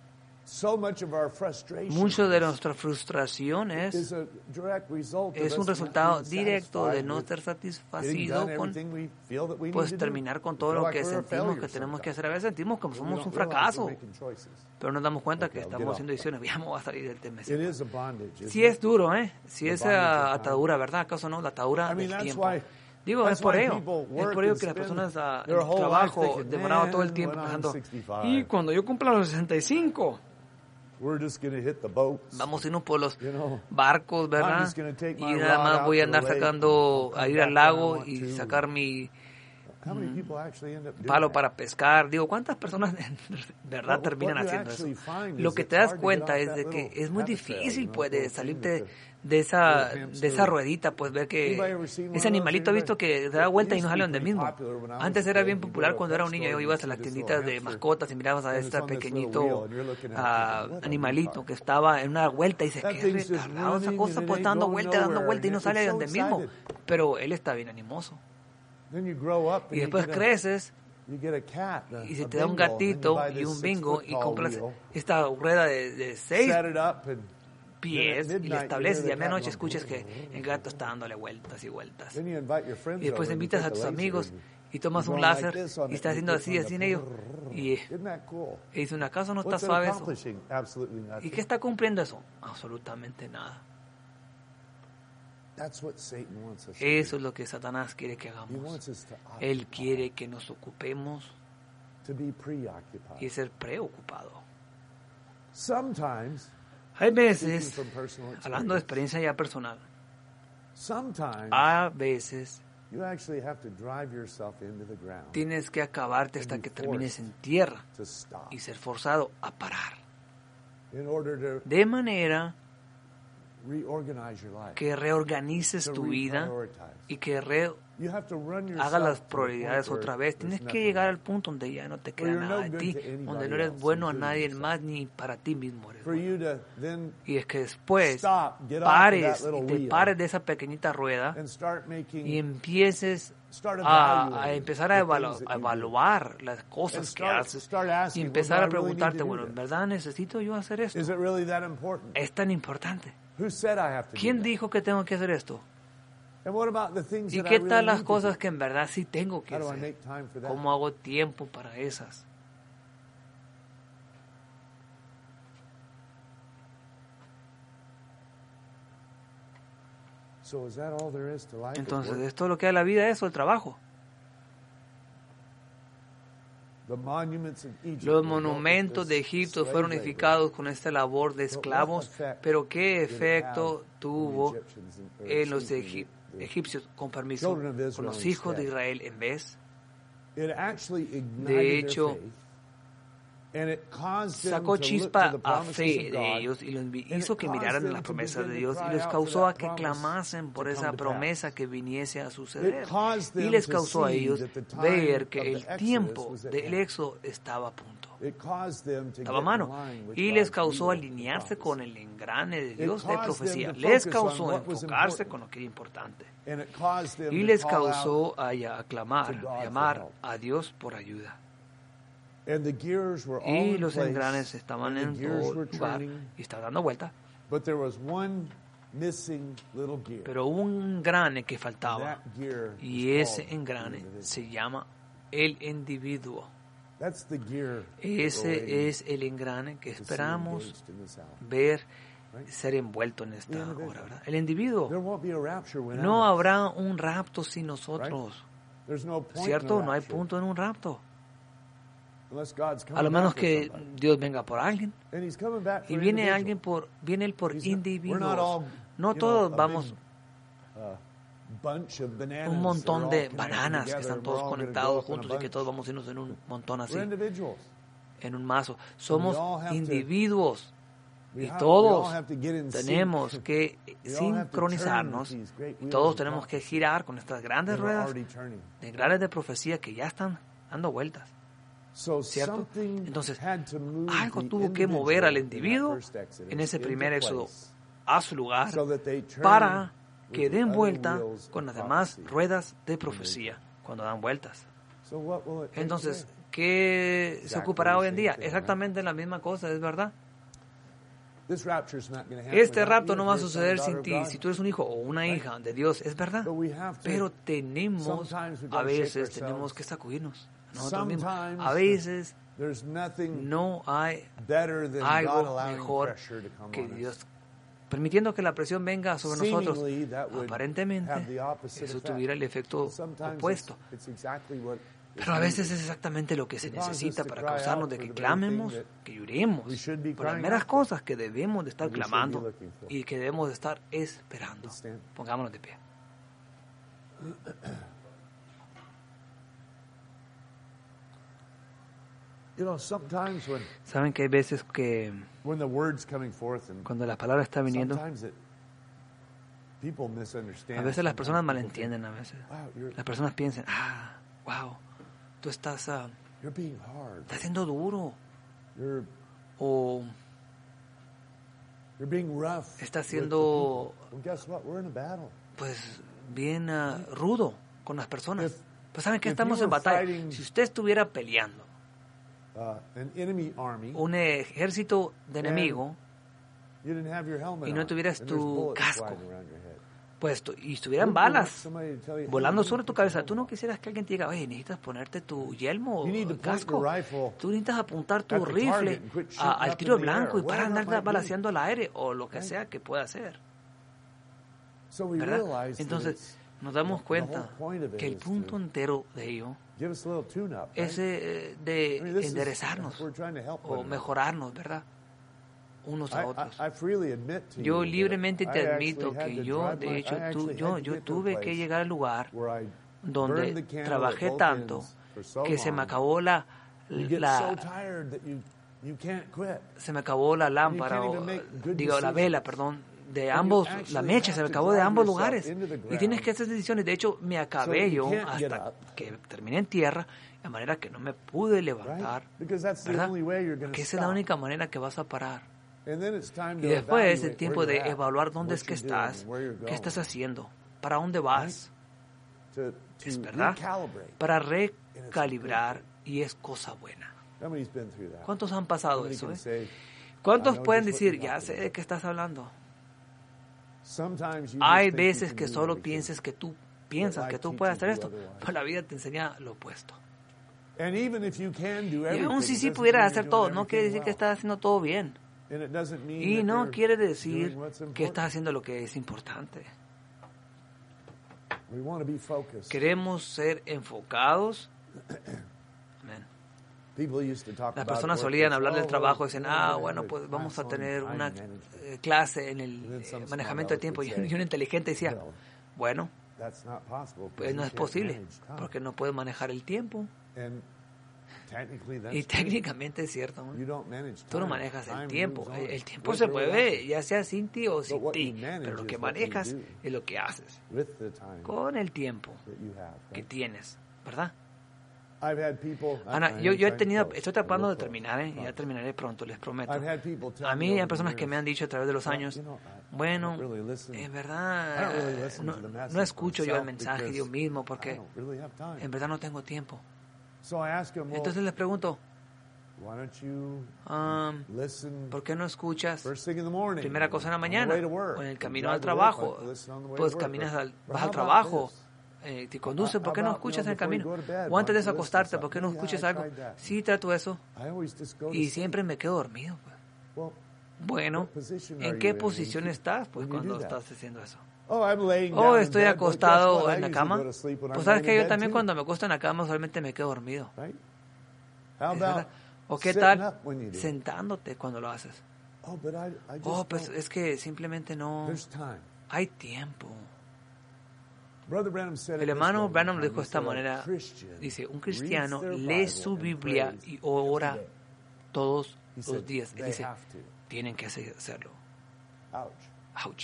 So much of our frustration Mucho de is- nuestra frustración is es, a direct result of es un us not resultado being directo de satisfied no with estar getting satisfacido done con everything we feel that we need pues to do. terminar con We todo feel lo like que we're a sentimos failure que tenemos que sometimes. hacer. A veces sentimos como We somos don't un realize fracaso, we're making choices. pero nos damos cuenta que Okay, I'll estamos get haciendo decisiones. Ya me voy a salir del tema. It is a bondage, isn't Sí es it? duro, ¿eh? Sí The es bondage of esa time. atadura, ¿verdad? ¿Acaso no? La atadura I mean, del that's tiempo. why- Digo, that's es por why ello. people Es work por ello and que las spend personas ah, en their el whole life trabajo thinking, demoraban todo el "Man, tiempo when I'm pensando, sixty-five, y cuando yo cumpla los sesenta y cinco, we're just going to hit the boats. vamos a irnos por los You know, barcos, I'm ¿verdad? just gonna take Y my nada rod más out voy a to andar the lake sacando, and a come ir al back when I lago want y to. sacar mi How many people actually end up doing palo that? para pescar. Digo, ¿cuántas personas de verdad What- terminan what you haciendo eso? actually find Lo is que it's te das hard to cuenta get es off de that que little es muy habit trail, difícil, you know, pues, de little salirte thing that de esa, little hamster. de esa ruedita, pues, ver que Anybody ever seen one ese of those? animalito visto que da It vuelta y used no to sale be donde pretty mismo. popular when I was Antes a era kid. bien You go popular to a cuando era pet un niño, store ibas and a las you see this tienditas little de hamster, mascotas y mirabas a and it's este on this little pequeñito wheel, and you're looking at it ah, thinking, what are you animalito talking que estaba en una vuelta y dice, That qué thing's just retardado esa running cosa, and it pues ain't está dando going vuelta, dando nowhere, vuelta y and no it's sale de so donde mismo. excited. Pero él está bien animoso. Then you grow up and Y you después get a- creces you get a cat, a- y se a te da un bingo, and you gatito buy y this un six bingo foot y tall compras wheel, esta rueda de, de seis set it up and pies y le estableces y a medianoche escuchas que el gato está dándole vueltas y vueltas. Y después invitas a tus amigos y tomas un láser y estás haciendo así, así en ello. Y, y dicen, ¿acaso no está suave eso? ¿Y qué está cumpliendo eso? Absolutamente nada. Eso es lo que Satanás quiere que hagamos. Él quiere que nos ocupemos y ser preocupado. Hay veces, hablando de experiencia ya personal, a veces tienes que acabarte hasta que termines en tierra y ser forzado a parar. De manera que reorganices tu vida y que re hagas las prioridades otra vez. Tienes que llegar al punto donde ya no te queda nada de ti, donde no eres bueno a nadie más ni para ti mismo eres bueno. Y es que después pares y te pares de esa pequeñita rueda y empieces a, a empezar a, evalu- a evaluar las cosas que haces y empezar a preguntarte, bueno, ¿en verdad necesito yo hacer esto? ¿Es tan importante? ¿Quién dijo que tengo que hacer esto? ¿Y qué tal las cosas que en verdad sí tengo que hacer? ¿Cómo hago tiempo para esas? Entonces, ¿es todo lo que da la vida eso, el trabajo? Los monumentos de Egipto fueron edificados con esta labor de esclavos, pero ¿qué efecto tuvo en los egip- egipcios, con permiso, con los hijos de Israel en vez? De hecho, sacó chispa a fe de ellos y los hizo que miraran en la promesa de Dios y les causó a que clamasen por esa promesa que viniese a suceder. Y les causó a ellos ver que el tiempo del éxodo estaba a punto, estaba a mano. Y les causó alinearse con el engrane de Dios de profecía. Les causó enfocarse con lo que era importante. Y les causó a, a clamar, a llamar a Dios por ayuda. Y los engranes estaban en todo lugar y estaban dando vuelta. Pero un engrane que faltaba, y ese engrane se llama el individuo. Ese es el engrane que esperamos ver ser envuelto en esta hora, ¿verdad? El individuo. No habrá un rapto sin nosotros, ¿cierto? No hay punto en un rapto. A lo menos que Dios venga por alguien. Y viene alguien por, viene él por individuos. No todos vamos un montón de bananas que están todos conectados juntos y que todos vamos a irnos en un montón así, en un mazo. Somos individuos y todos tenemos que sincronizarnos y todos tenemos que girar con estas grandes ruedas de grandes de profecía que ya están dando vueltas. ¿Cierto? Entonces, algo tuvo que mover al individuo en ese primer éxodo a su lugar para que den vuelta con las demás ruedas de profecía cuando dan vueltas. Entonces, ¿qué se ocupará hoy en día? Exactamente la misma cosa, es verdad. Este rapto no va a suceder sin ti, si tú eres un hijo o una hija de Dios, es verdad. Pero tenemos, a veces tenemos que sacudirnos nosotros mismos. A veces no hay algo mejor que Dios permitiendo que la presión venga sobre nosotros. Aparentemente eso tuviera el efecto opuesto, pero a veces es exactamente lo que se necesita para causarnos de que clamemos, que lloremos por las meras cosas que debemos de estar clamando y que debemos de estar esperando. Pongámonos de pie. Saben que hay veces que cuando la palabra está viniendo, a veces las personas malentienden. A veces las personas piensan, ah, wow, tú estás, uh, estás siendo duro, o estás siendo, pues, bien uh, rudo con las personas. Pues saben que estamos en batalla. Si usted estuviera peleando un ejército de enemigo y no tuvieras tu casco puesto y estuvieran balas volando sobre tu cabeza, tú no quisieras que alguien te diga, oye, necesitas ponerte tu yelmo o casco, tú necesitas apuntar tu rifle a, al tiro blanco y para andar balaceando al aire o lo que sea que pueda hacer, ¿verdad? Entonces nos damos cuenta que el punto entero de ello es eh, de enderezarnos o mejorarnos, ¿verdad? Unos a otros. Yo libremente te admito que yo, de hecho, tu, yo, yo tuve que llegar al lugar donde trabajé tanto que se me acabó la, la se me acabó la lámpara, o, digo, la vela, perdón, de ambos, la mecha se me acabó de ambos lugares. Y tienes que hacer decisiones. De hecho, me acabé yo hasta que terminé en tierra, de manera que no me pude levantar, ¿verdad? Porque esa es la única manera que vas a parar. Y después es el tiempo de evaluar dónde es que estás, qué estás haciendo, para dónde vas. Es verdad, para recalibrar, y es cosa buena. ¿Cuántos han pasado eso? Eh? ¿Cuántos pueden decir, ya sé de qué estás hablando? Hay veces que solo pienses que tú piensas que tú puedes hacer esto, pero la vida te enseña lo opuesto. Y aún si sí pudieras hacer todo, no quiere decir que estás haciendo todo bien. Y no quiere decir que estás haciendo lo que es importante. Queremos ser enfocados. Amén. Las personas solían hablar del trabajo y decían, ah, bueno, pues vamos a tener una eh, clase en el eh, manejamiento del tiempo. Y un inteligente decía, bueno, pues no es posible, porque no puedes manejar el tiempo. Y técnicamente es cierto, ¿no? Tú no manejas el tiempo. El, el tiempo se mueve, ya sea sin ti o sin ti, pero lo que manejas es lo que haces con el tiempo que tienes, ¿verdad? Ana, yo, yo he tenido, estoy tratando de terminar, ¿eh? Ya terminaré pronto, les prometo. A mí hay personas que me han dicho a través de los años, bueno, en verdad, no, no escucho yo el mensaje yo mismo porque en verdad no tengo tiempo. Entonces les pregunto, um, ¿por qué no escuchas primera cosa en la mañana o en el camino al trabajo? Pues caminas al, vas al trabajo, eh, te conduces, ¿por qué no escuchas en el camino? O antes de eso acostarte, ¿por qué no escuchas algo? Sí, trato eso y siempre me quedo dormido. Pues. Bueno, ¿en qué posición estás pues cuando estás haciendo eso? Oh, estoy acostado en la cama. Pues sabes que yo también cuando me acuesto en la cama solamente me quedo dormido. ¿O qué tal sentándote cuando lo haces? Oh, pues es que simplemente no hay tiempo. El hermano Branham lo dijo de esta manera. Dice, un cristiano lee su Biblia y ora todos los días. Él dice, tienen que hacerlo. Ouch.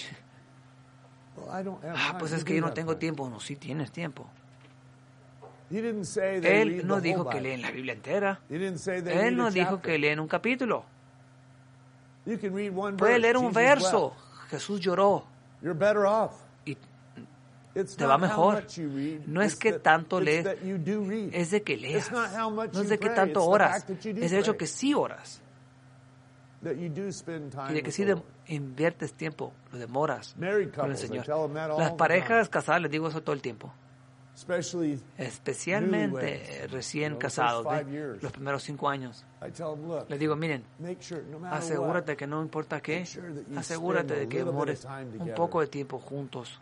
Ah, pues es que yo no tengo tiempo. No, sí tienes tiempo. Él no dijo que leen la Biblia entera. Él no dijo que leen un capítulo. Puede leer un verso. Jesús lloró. Y te va mejor. No es que tanto lees, es de que leas. No es de que tanto oras. Es de hecho que sí oras. Y de que si sí inviertes tiempo, lo demoras con el Señor. Las parejas casadas, les digo eso todo el tiempo. Especialmente recién casados, ¿ve? Los primeros cinco años. Les digo, miren, asegúrate que no importa qué, asegúrate de que demores un poco de tiempo juntos.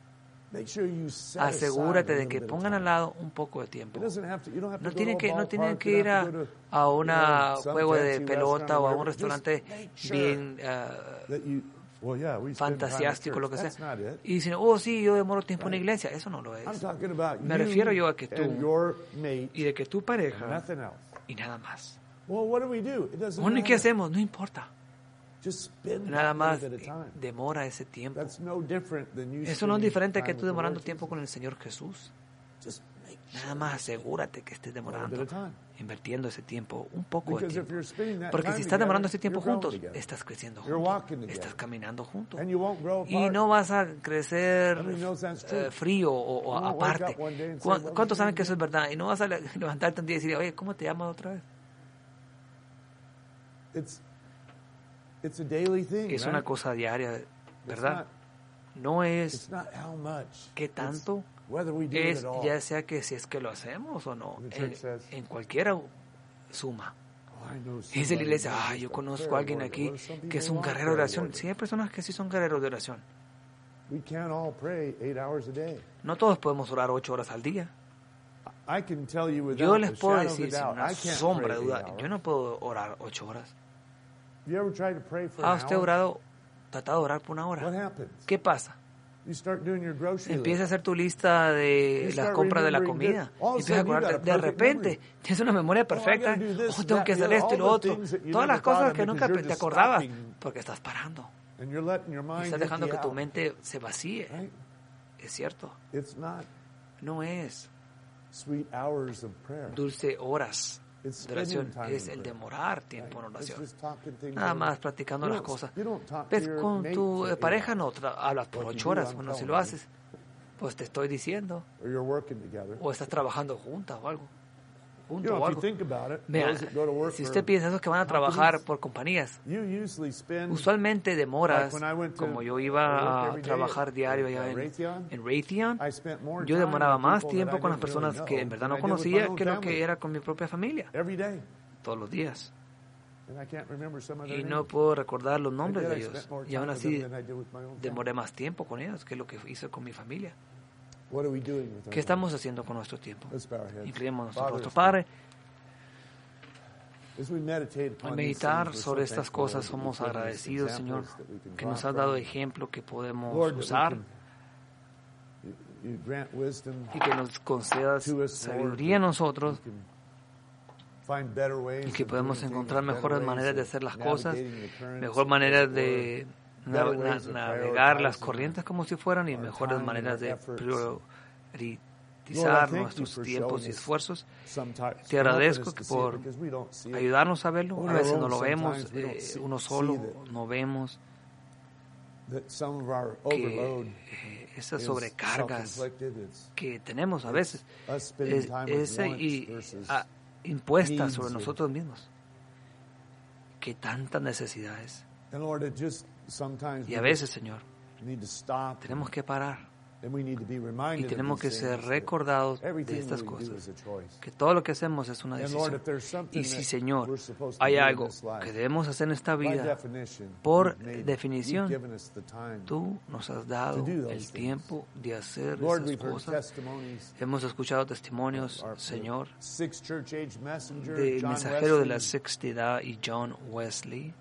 Asegúrate de que pongan al lado un poco de tiempo. No tienen que, no tienen que ir a, a un juego de pelota o a un restaurante bien uh, fantasíástico, lo que sea. Y dicen, oh sí, yo demoro tiempo en la iglesia. Eso no lo es. Me refiero yo a que tú y de que tu pareja y nada más. Bueno, ¿y qué hacemos? No importa. Nada más demora ese tiempo. Eso no es diferente que tú demorando tiempo con el Señor Jesús. Nada más asegúrate que estés demorando, invirtiendo ese tiempo, un poco de tiempo. Porque si estás demorando ese tiempo juntos, estás creciendo juntos, estás caminando juntos. Y no vas a crecer eh, frío o, o aparte. ¿Cuántos saben que eso es verdad? Y no vas a levantarte un día y decir, oye, ¿cómo te llamas otra vez? It's a daily thing, es una right? cosa diaria, ¿verdad? No es qué tanto, es ya sea que si es que lo hacemos o no, en, en cualquiera suma. Dice la iglesia, ah, yo conozco a alguien aquí que es un guerrero de oración. Sí, hay personas que sí son guerreros de oración. No todos podemos orar ocho horas al día. Yo les puedo decir sin una sombra de duda, yo no puedo orar ocho horas. ¿Ha usted orado, tratado de orar por una hora? ¿Qué pasa? Empieza a hacer tu lista de las compras de la comida. Empieza a acordarte, de repente tienes una memoria perfecta. Oh, tengo que hacer esto y lo otro. Todas las cosas que nunca te acordabas porque estás parando. Y estás dejando que tu mente se vacíe. Es cierto. No es dulce horas de oración, es el demorar tiempo en oración. Nada más practicando las cosas. ¿Ves? Con tu pareja no hablas por ocho horas. Bueno, si lo haces, pues te estoy diciendo. O estás trabajando juntas o algo. Junto o algo. Vea, si usted piensa esos que van a trabajar por compañías, usualmente demoras, como yo iba a trabajar diario allá en, en Raytheon, yo demoraba más tiempo con las personas que en verdad no conocía que lo que era con mi propia familia, todos los días. Y no puedo recordar los nombres de ellos, y aún así demoré más tiempo con ellos que lo que hice con mi familia. ¿Qué estamos haciendo con nuestro tiempo? Inclinemos nuestro rostro. Padre, al meditar sobre estas cosas somos agradecidos, Señor, que nos has dado ejemplo que podemos usar y que nos concedas sabiduría a nosotros y que podemos encontrar mejores maneras de hacer las cosas, mejor maneras de navegar las corrientes como si fueran y mejores maneras de priorizar nuestros tiempos y esfuerzos. Te agradezco que por ayudarnos a verlo. A veces no lo vemos, eh, uno solo no vemos que eh, esas sobrecargas que tenemos a veces es, es y, a, impuestas sobre nosotros mismos. Que tantas necesidades. Y a veces, Señor, tenemos que parar y tenemos que ser recordados de estas cosas, que todo lo que hacemos es una decisión. Y si, Señor, hay algo que debemos hacer en esta vida, por definición, tú nos has dado el tiempo de hacer esas cosas. Hemos escuchado testimonios, Señor, del mensajero de la sexta edad y John Wesley.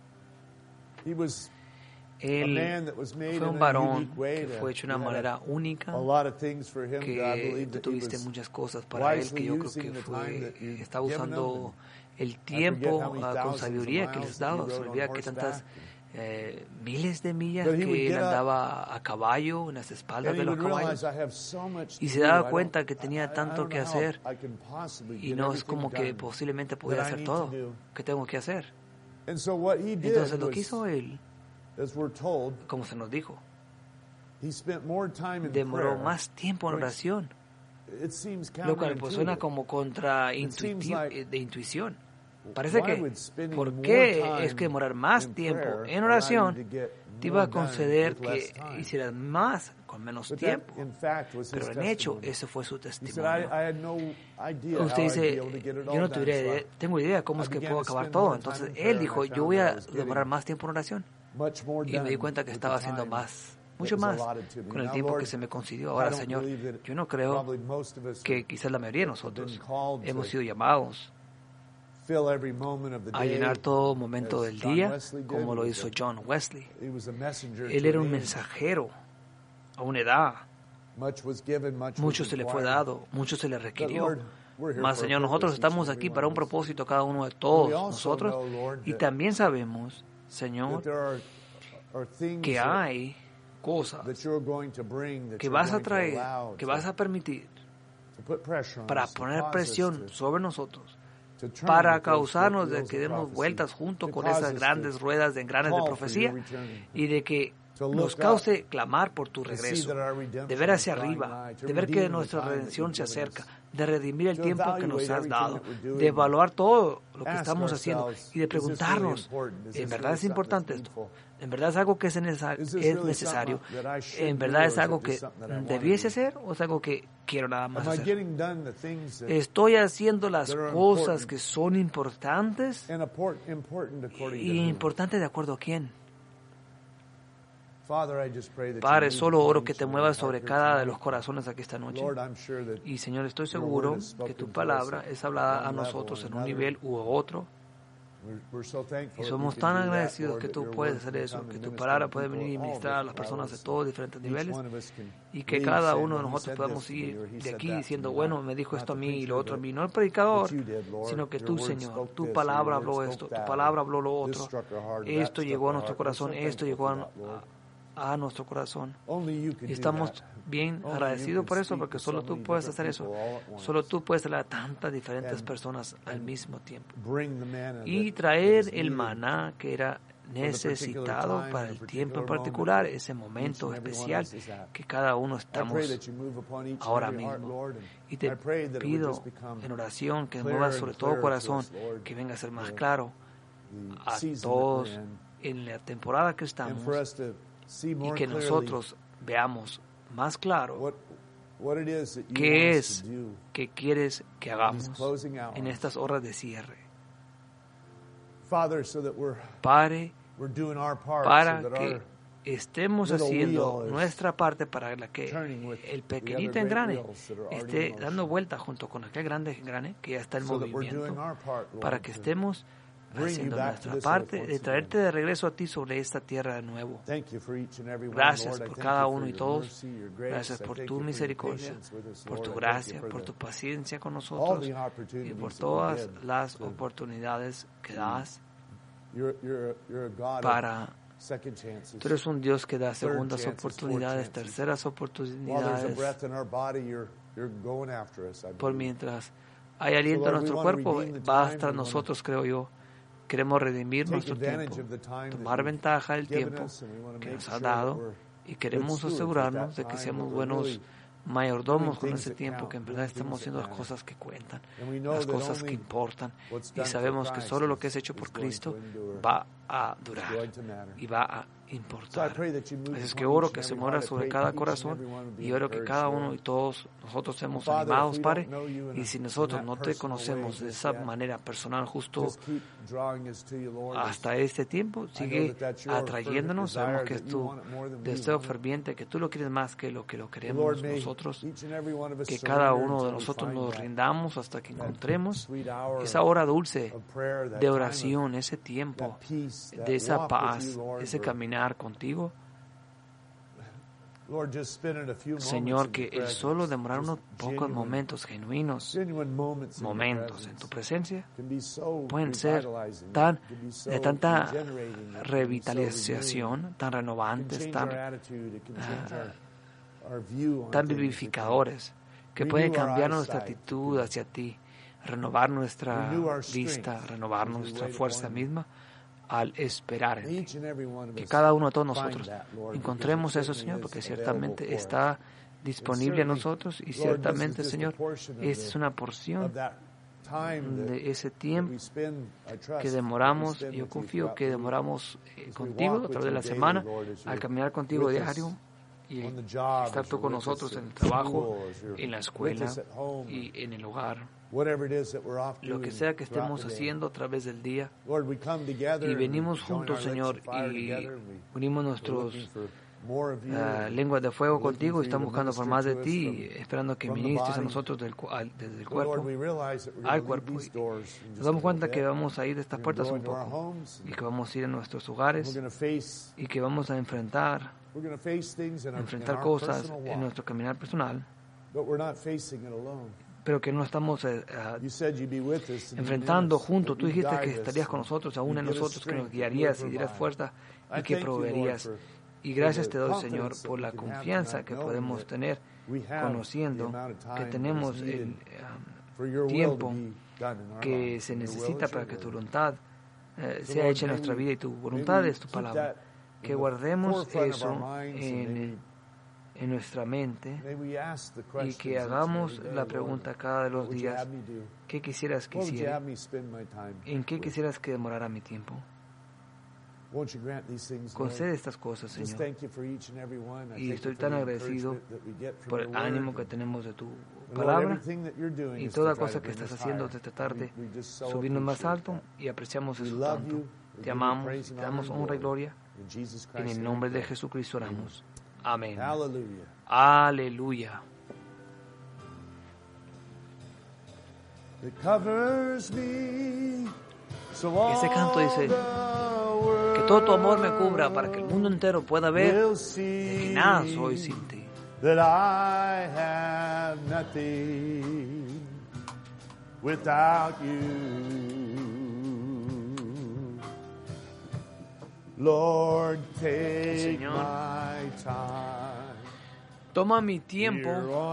Él fue un varón que fue hecho de una manera única, que tú tuviste muchas cosas para él, que yo creo que fue, estaba usando el tiempo uh, con sabiduría que les daba. Se olvida que tantas eh, miles de millas que él andaba a caballo, en las espaldas de los caballos, y se daba cuenta que tenía tanto que hacer, y no es como que posiblemente pudiera hacer todo. ¿Qué tengo que hacer? Entonces lo que hizo él, como se nos dijo, demoró más tiempo en oración, lo cual pues suena como contra de intuición. Parece que, ¿por qué es que demorar más tiempo en oración te iba a conceder que hicieras más con menos tiempo? Pero en hecho, ese fue su testimonio. Usted dice, yo no tuviera idea, tengo idea cómo es que puedo acabar todo. Entonces, él dijo, yo voy a demorar más tiempo en oración. Y me di cuenta que estaba haciendo más, mucho más, con el tiempo que se me concedió. Ahora, Señor, yo no creo que quizás la mayoría de nosotros hemos sido llamados a llenar todo momento del día, como lo hizo John Wesley. Él era un mensajero a una edad. Mucho se le fue dado, mucho se le requirió. Mas, Señor, nosotros estamos aquí para un propósito, cada uno de todos nosotros, y también sabemos, Señor, que hay cosas que vas a traer, que vas a permitir para poner presión sobre nosotros, para causarnos de que demos vueltas junto con esas grandes ruedas de engranes de profecía y de que nos cause clamar por tu regreso, de ver hacia arriba, de ver que nuestra redención se acerca, de redimir el tiempo que nos has dado, de evaluar todo lo que estamos haciendo y de preguntarnos, ¿en verdad es importante esto? ¿En verdad es algo que es necesario? ¿En verdad es algo que debiese hacer o es algo que quiero nada más hacer? ¿Estoy haciendo las cosas que son importantes? ¿Y importantes de acuerdo a quién? Padre, solo oro que te muevas sobre cada de los corazones aquí esta noche. Y Señor, estoy seguro que tu palabra es hablada a nosotros en un nivel u otro. Y somos tan agradecidos que tú puedes hacer eso, que tu palabra puede venir y ministrar a las personas de todos diferentes niveles, y que cada uno de nosotros podamos ir de aquí diciendo, bueno, me dijo esto a mí y lo otro a mí, no el predicador, sino que tú, Señor, tu palabra habló esto, tu palabra habló lo otro, esto llegó a nuestro corazón, esto llegó a, a nuestro corazón. Y estamos bien agradecidos por eso, porque solo tú puedes hacer eso. Solo tú puedes traer a tantas diferentes personas al mismo tiempo y traer el maná que era necesitado para el tiempo en particular, ese momento especial que cada uno estamos ahora mismo. Y te pido en oración que muevas sobre todo corazón, que venga a ser más claro a todos en la temporada que estamos, y que nosotros veamos más claro qué es que quieres que hagamos en estas horas de cierre. Padre, para que estemos haciendo nuestra parte para la que el pequeñito engrane esté dando vuelta junto con aquel grande engrane que ya está en movimiento, para que estemos haciendo nuestra parte de traerte de regreso a ti sobre esta tierra de nuevo. Gracias por cada uno y todos. Gracias por tu misericordia, por tu gracia, por tu paciencia con nosotros y por todas las oportunidades que das para... Tú eres un Dios que da segundas oportunidades, terceras oportunidades. Por mientras hay aliento en nuestro cuerpo, va tras nosotros, creo yo. Queremos redimir nuestro tiempo, tomar ventaja del tiempo que nos ha dado, y queremos asegurarnos de que seamos buenos mayordomos con ese tiempo, que en verdad estamos haciendo las cosas que cuentan, las cosas que importan, y sabemos que solo lo que es hecho por Cristo va a durar y va a importar. Así es que oro que se muera sobre cada corazón, y oro que cada uno y todos nosotros seamos animados, Padre, y si nosotros no te conocemos de esa manera personal justo hasta este tiempo, sigue atrayéndonos. Sabemos que es tu deseo ferviente, que tú lo quieres más que lo que lo queremos nosotros, que cada uno de nosotros nos rindamos hasta que encontremos esa hora dulce de oración, ese tiempo de esa paz, ese caminar contigo. Señor, que el solo demorar unos pocos momentos genuinos, momentos en tu presencia, pueden ser tan, de tanta revitalización, tan renovantes, tan, uh, tan vivificadores, que pueden cambiar nuestra actitud hacia ti, renovar nuestra vista, renovar nuestra fuerza misma al esperar en ti. Que cada uno de todos nosotros encontremos eso, Señor, porque ciertamente está disponible a nosotros, y ciertamente, Señor, esta es una porción de ese tiempo que demoramos. Yo confío que demoramos eh, contigo a través de la semana, al caminar contigo diario, y estar tú con nosotros en el trabajo, en la escuela y en el hogar. Lo que sea que estemos haciendo a través del día, y venimos juntos, Señor, y unimos nuestros uh, lenguas de fuego contigo, y estamos buscando por más de ti, esperando que ministres a nosotros del, al, desde el cuerpo al cuerpo. Y nos damos cuenta que vamos a ir de estas puertas un poco, y que vamos a ir a nuestros hogares, y que vamos a enfrentar enfrentar cosas en nuestro caminar personal, pero que no estamos eh, uh, enfrentando juntos. Tú dijiste que estarías con nosotros, aún en nosotros, que nos guiarías y dieras fuerza y que proveerías. Y gracias te doy, Señor, por la confianza que podemos tener, conociendo que tenemos el um, tiempo que se necesita para que tu voluntad eh, sea hecha en nuestra vida, y tu voluntad es tu palabra. que guardemos eso en, en nuestra mente y que hagamos la pregunta cada de los días: ¿qué quisieras que hiciera? ¿En qué quisieras que demorara mi tiempo? Concede estas cosas, Señor. Y estoy tan agradecido por el ánimo que tenemos de tu palabra y toda cosa que estás haciendo de tratar de subirnos más alto, y apreciamos eso tanto. Te amamos, te damos honra y gloria. En el nombre de Jesucristo oramos. Amén. Aleluya. Ese canto dice: que todo tu amor me cubra para que el mundo entero pueda ver que nada soy sin ti. That I have nothing without you. Lord, take Señor, my time. Toma mi tiempo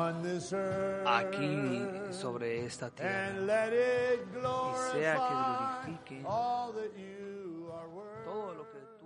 aquí sobre esta tierra y sea que glorifique todo lo que tú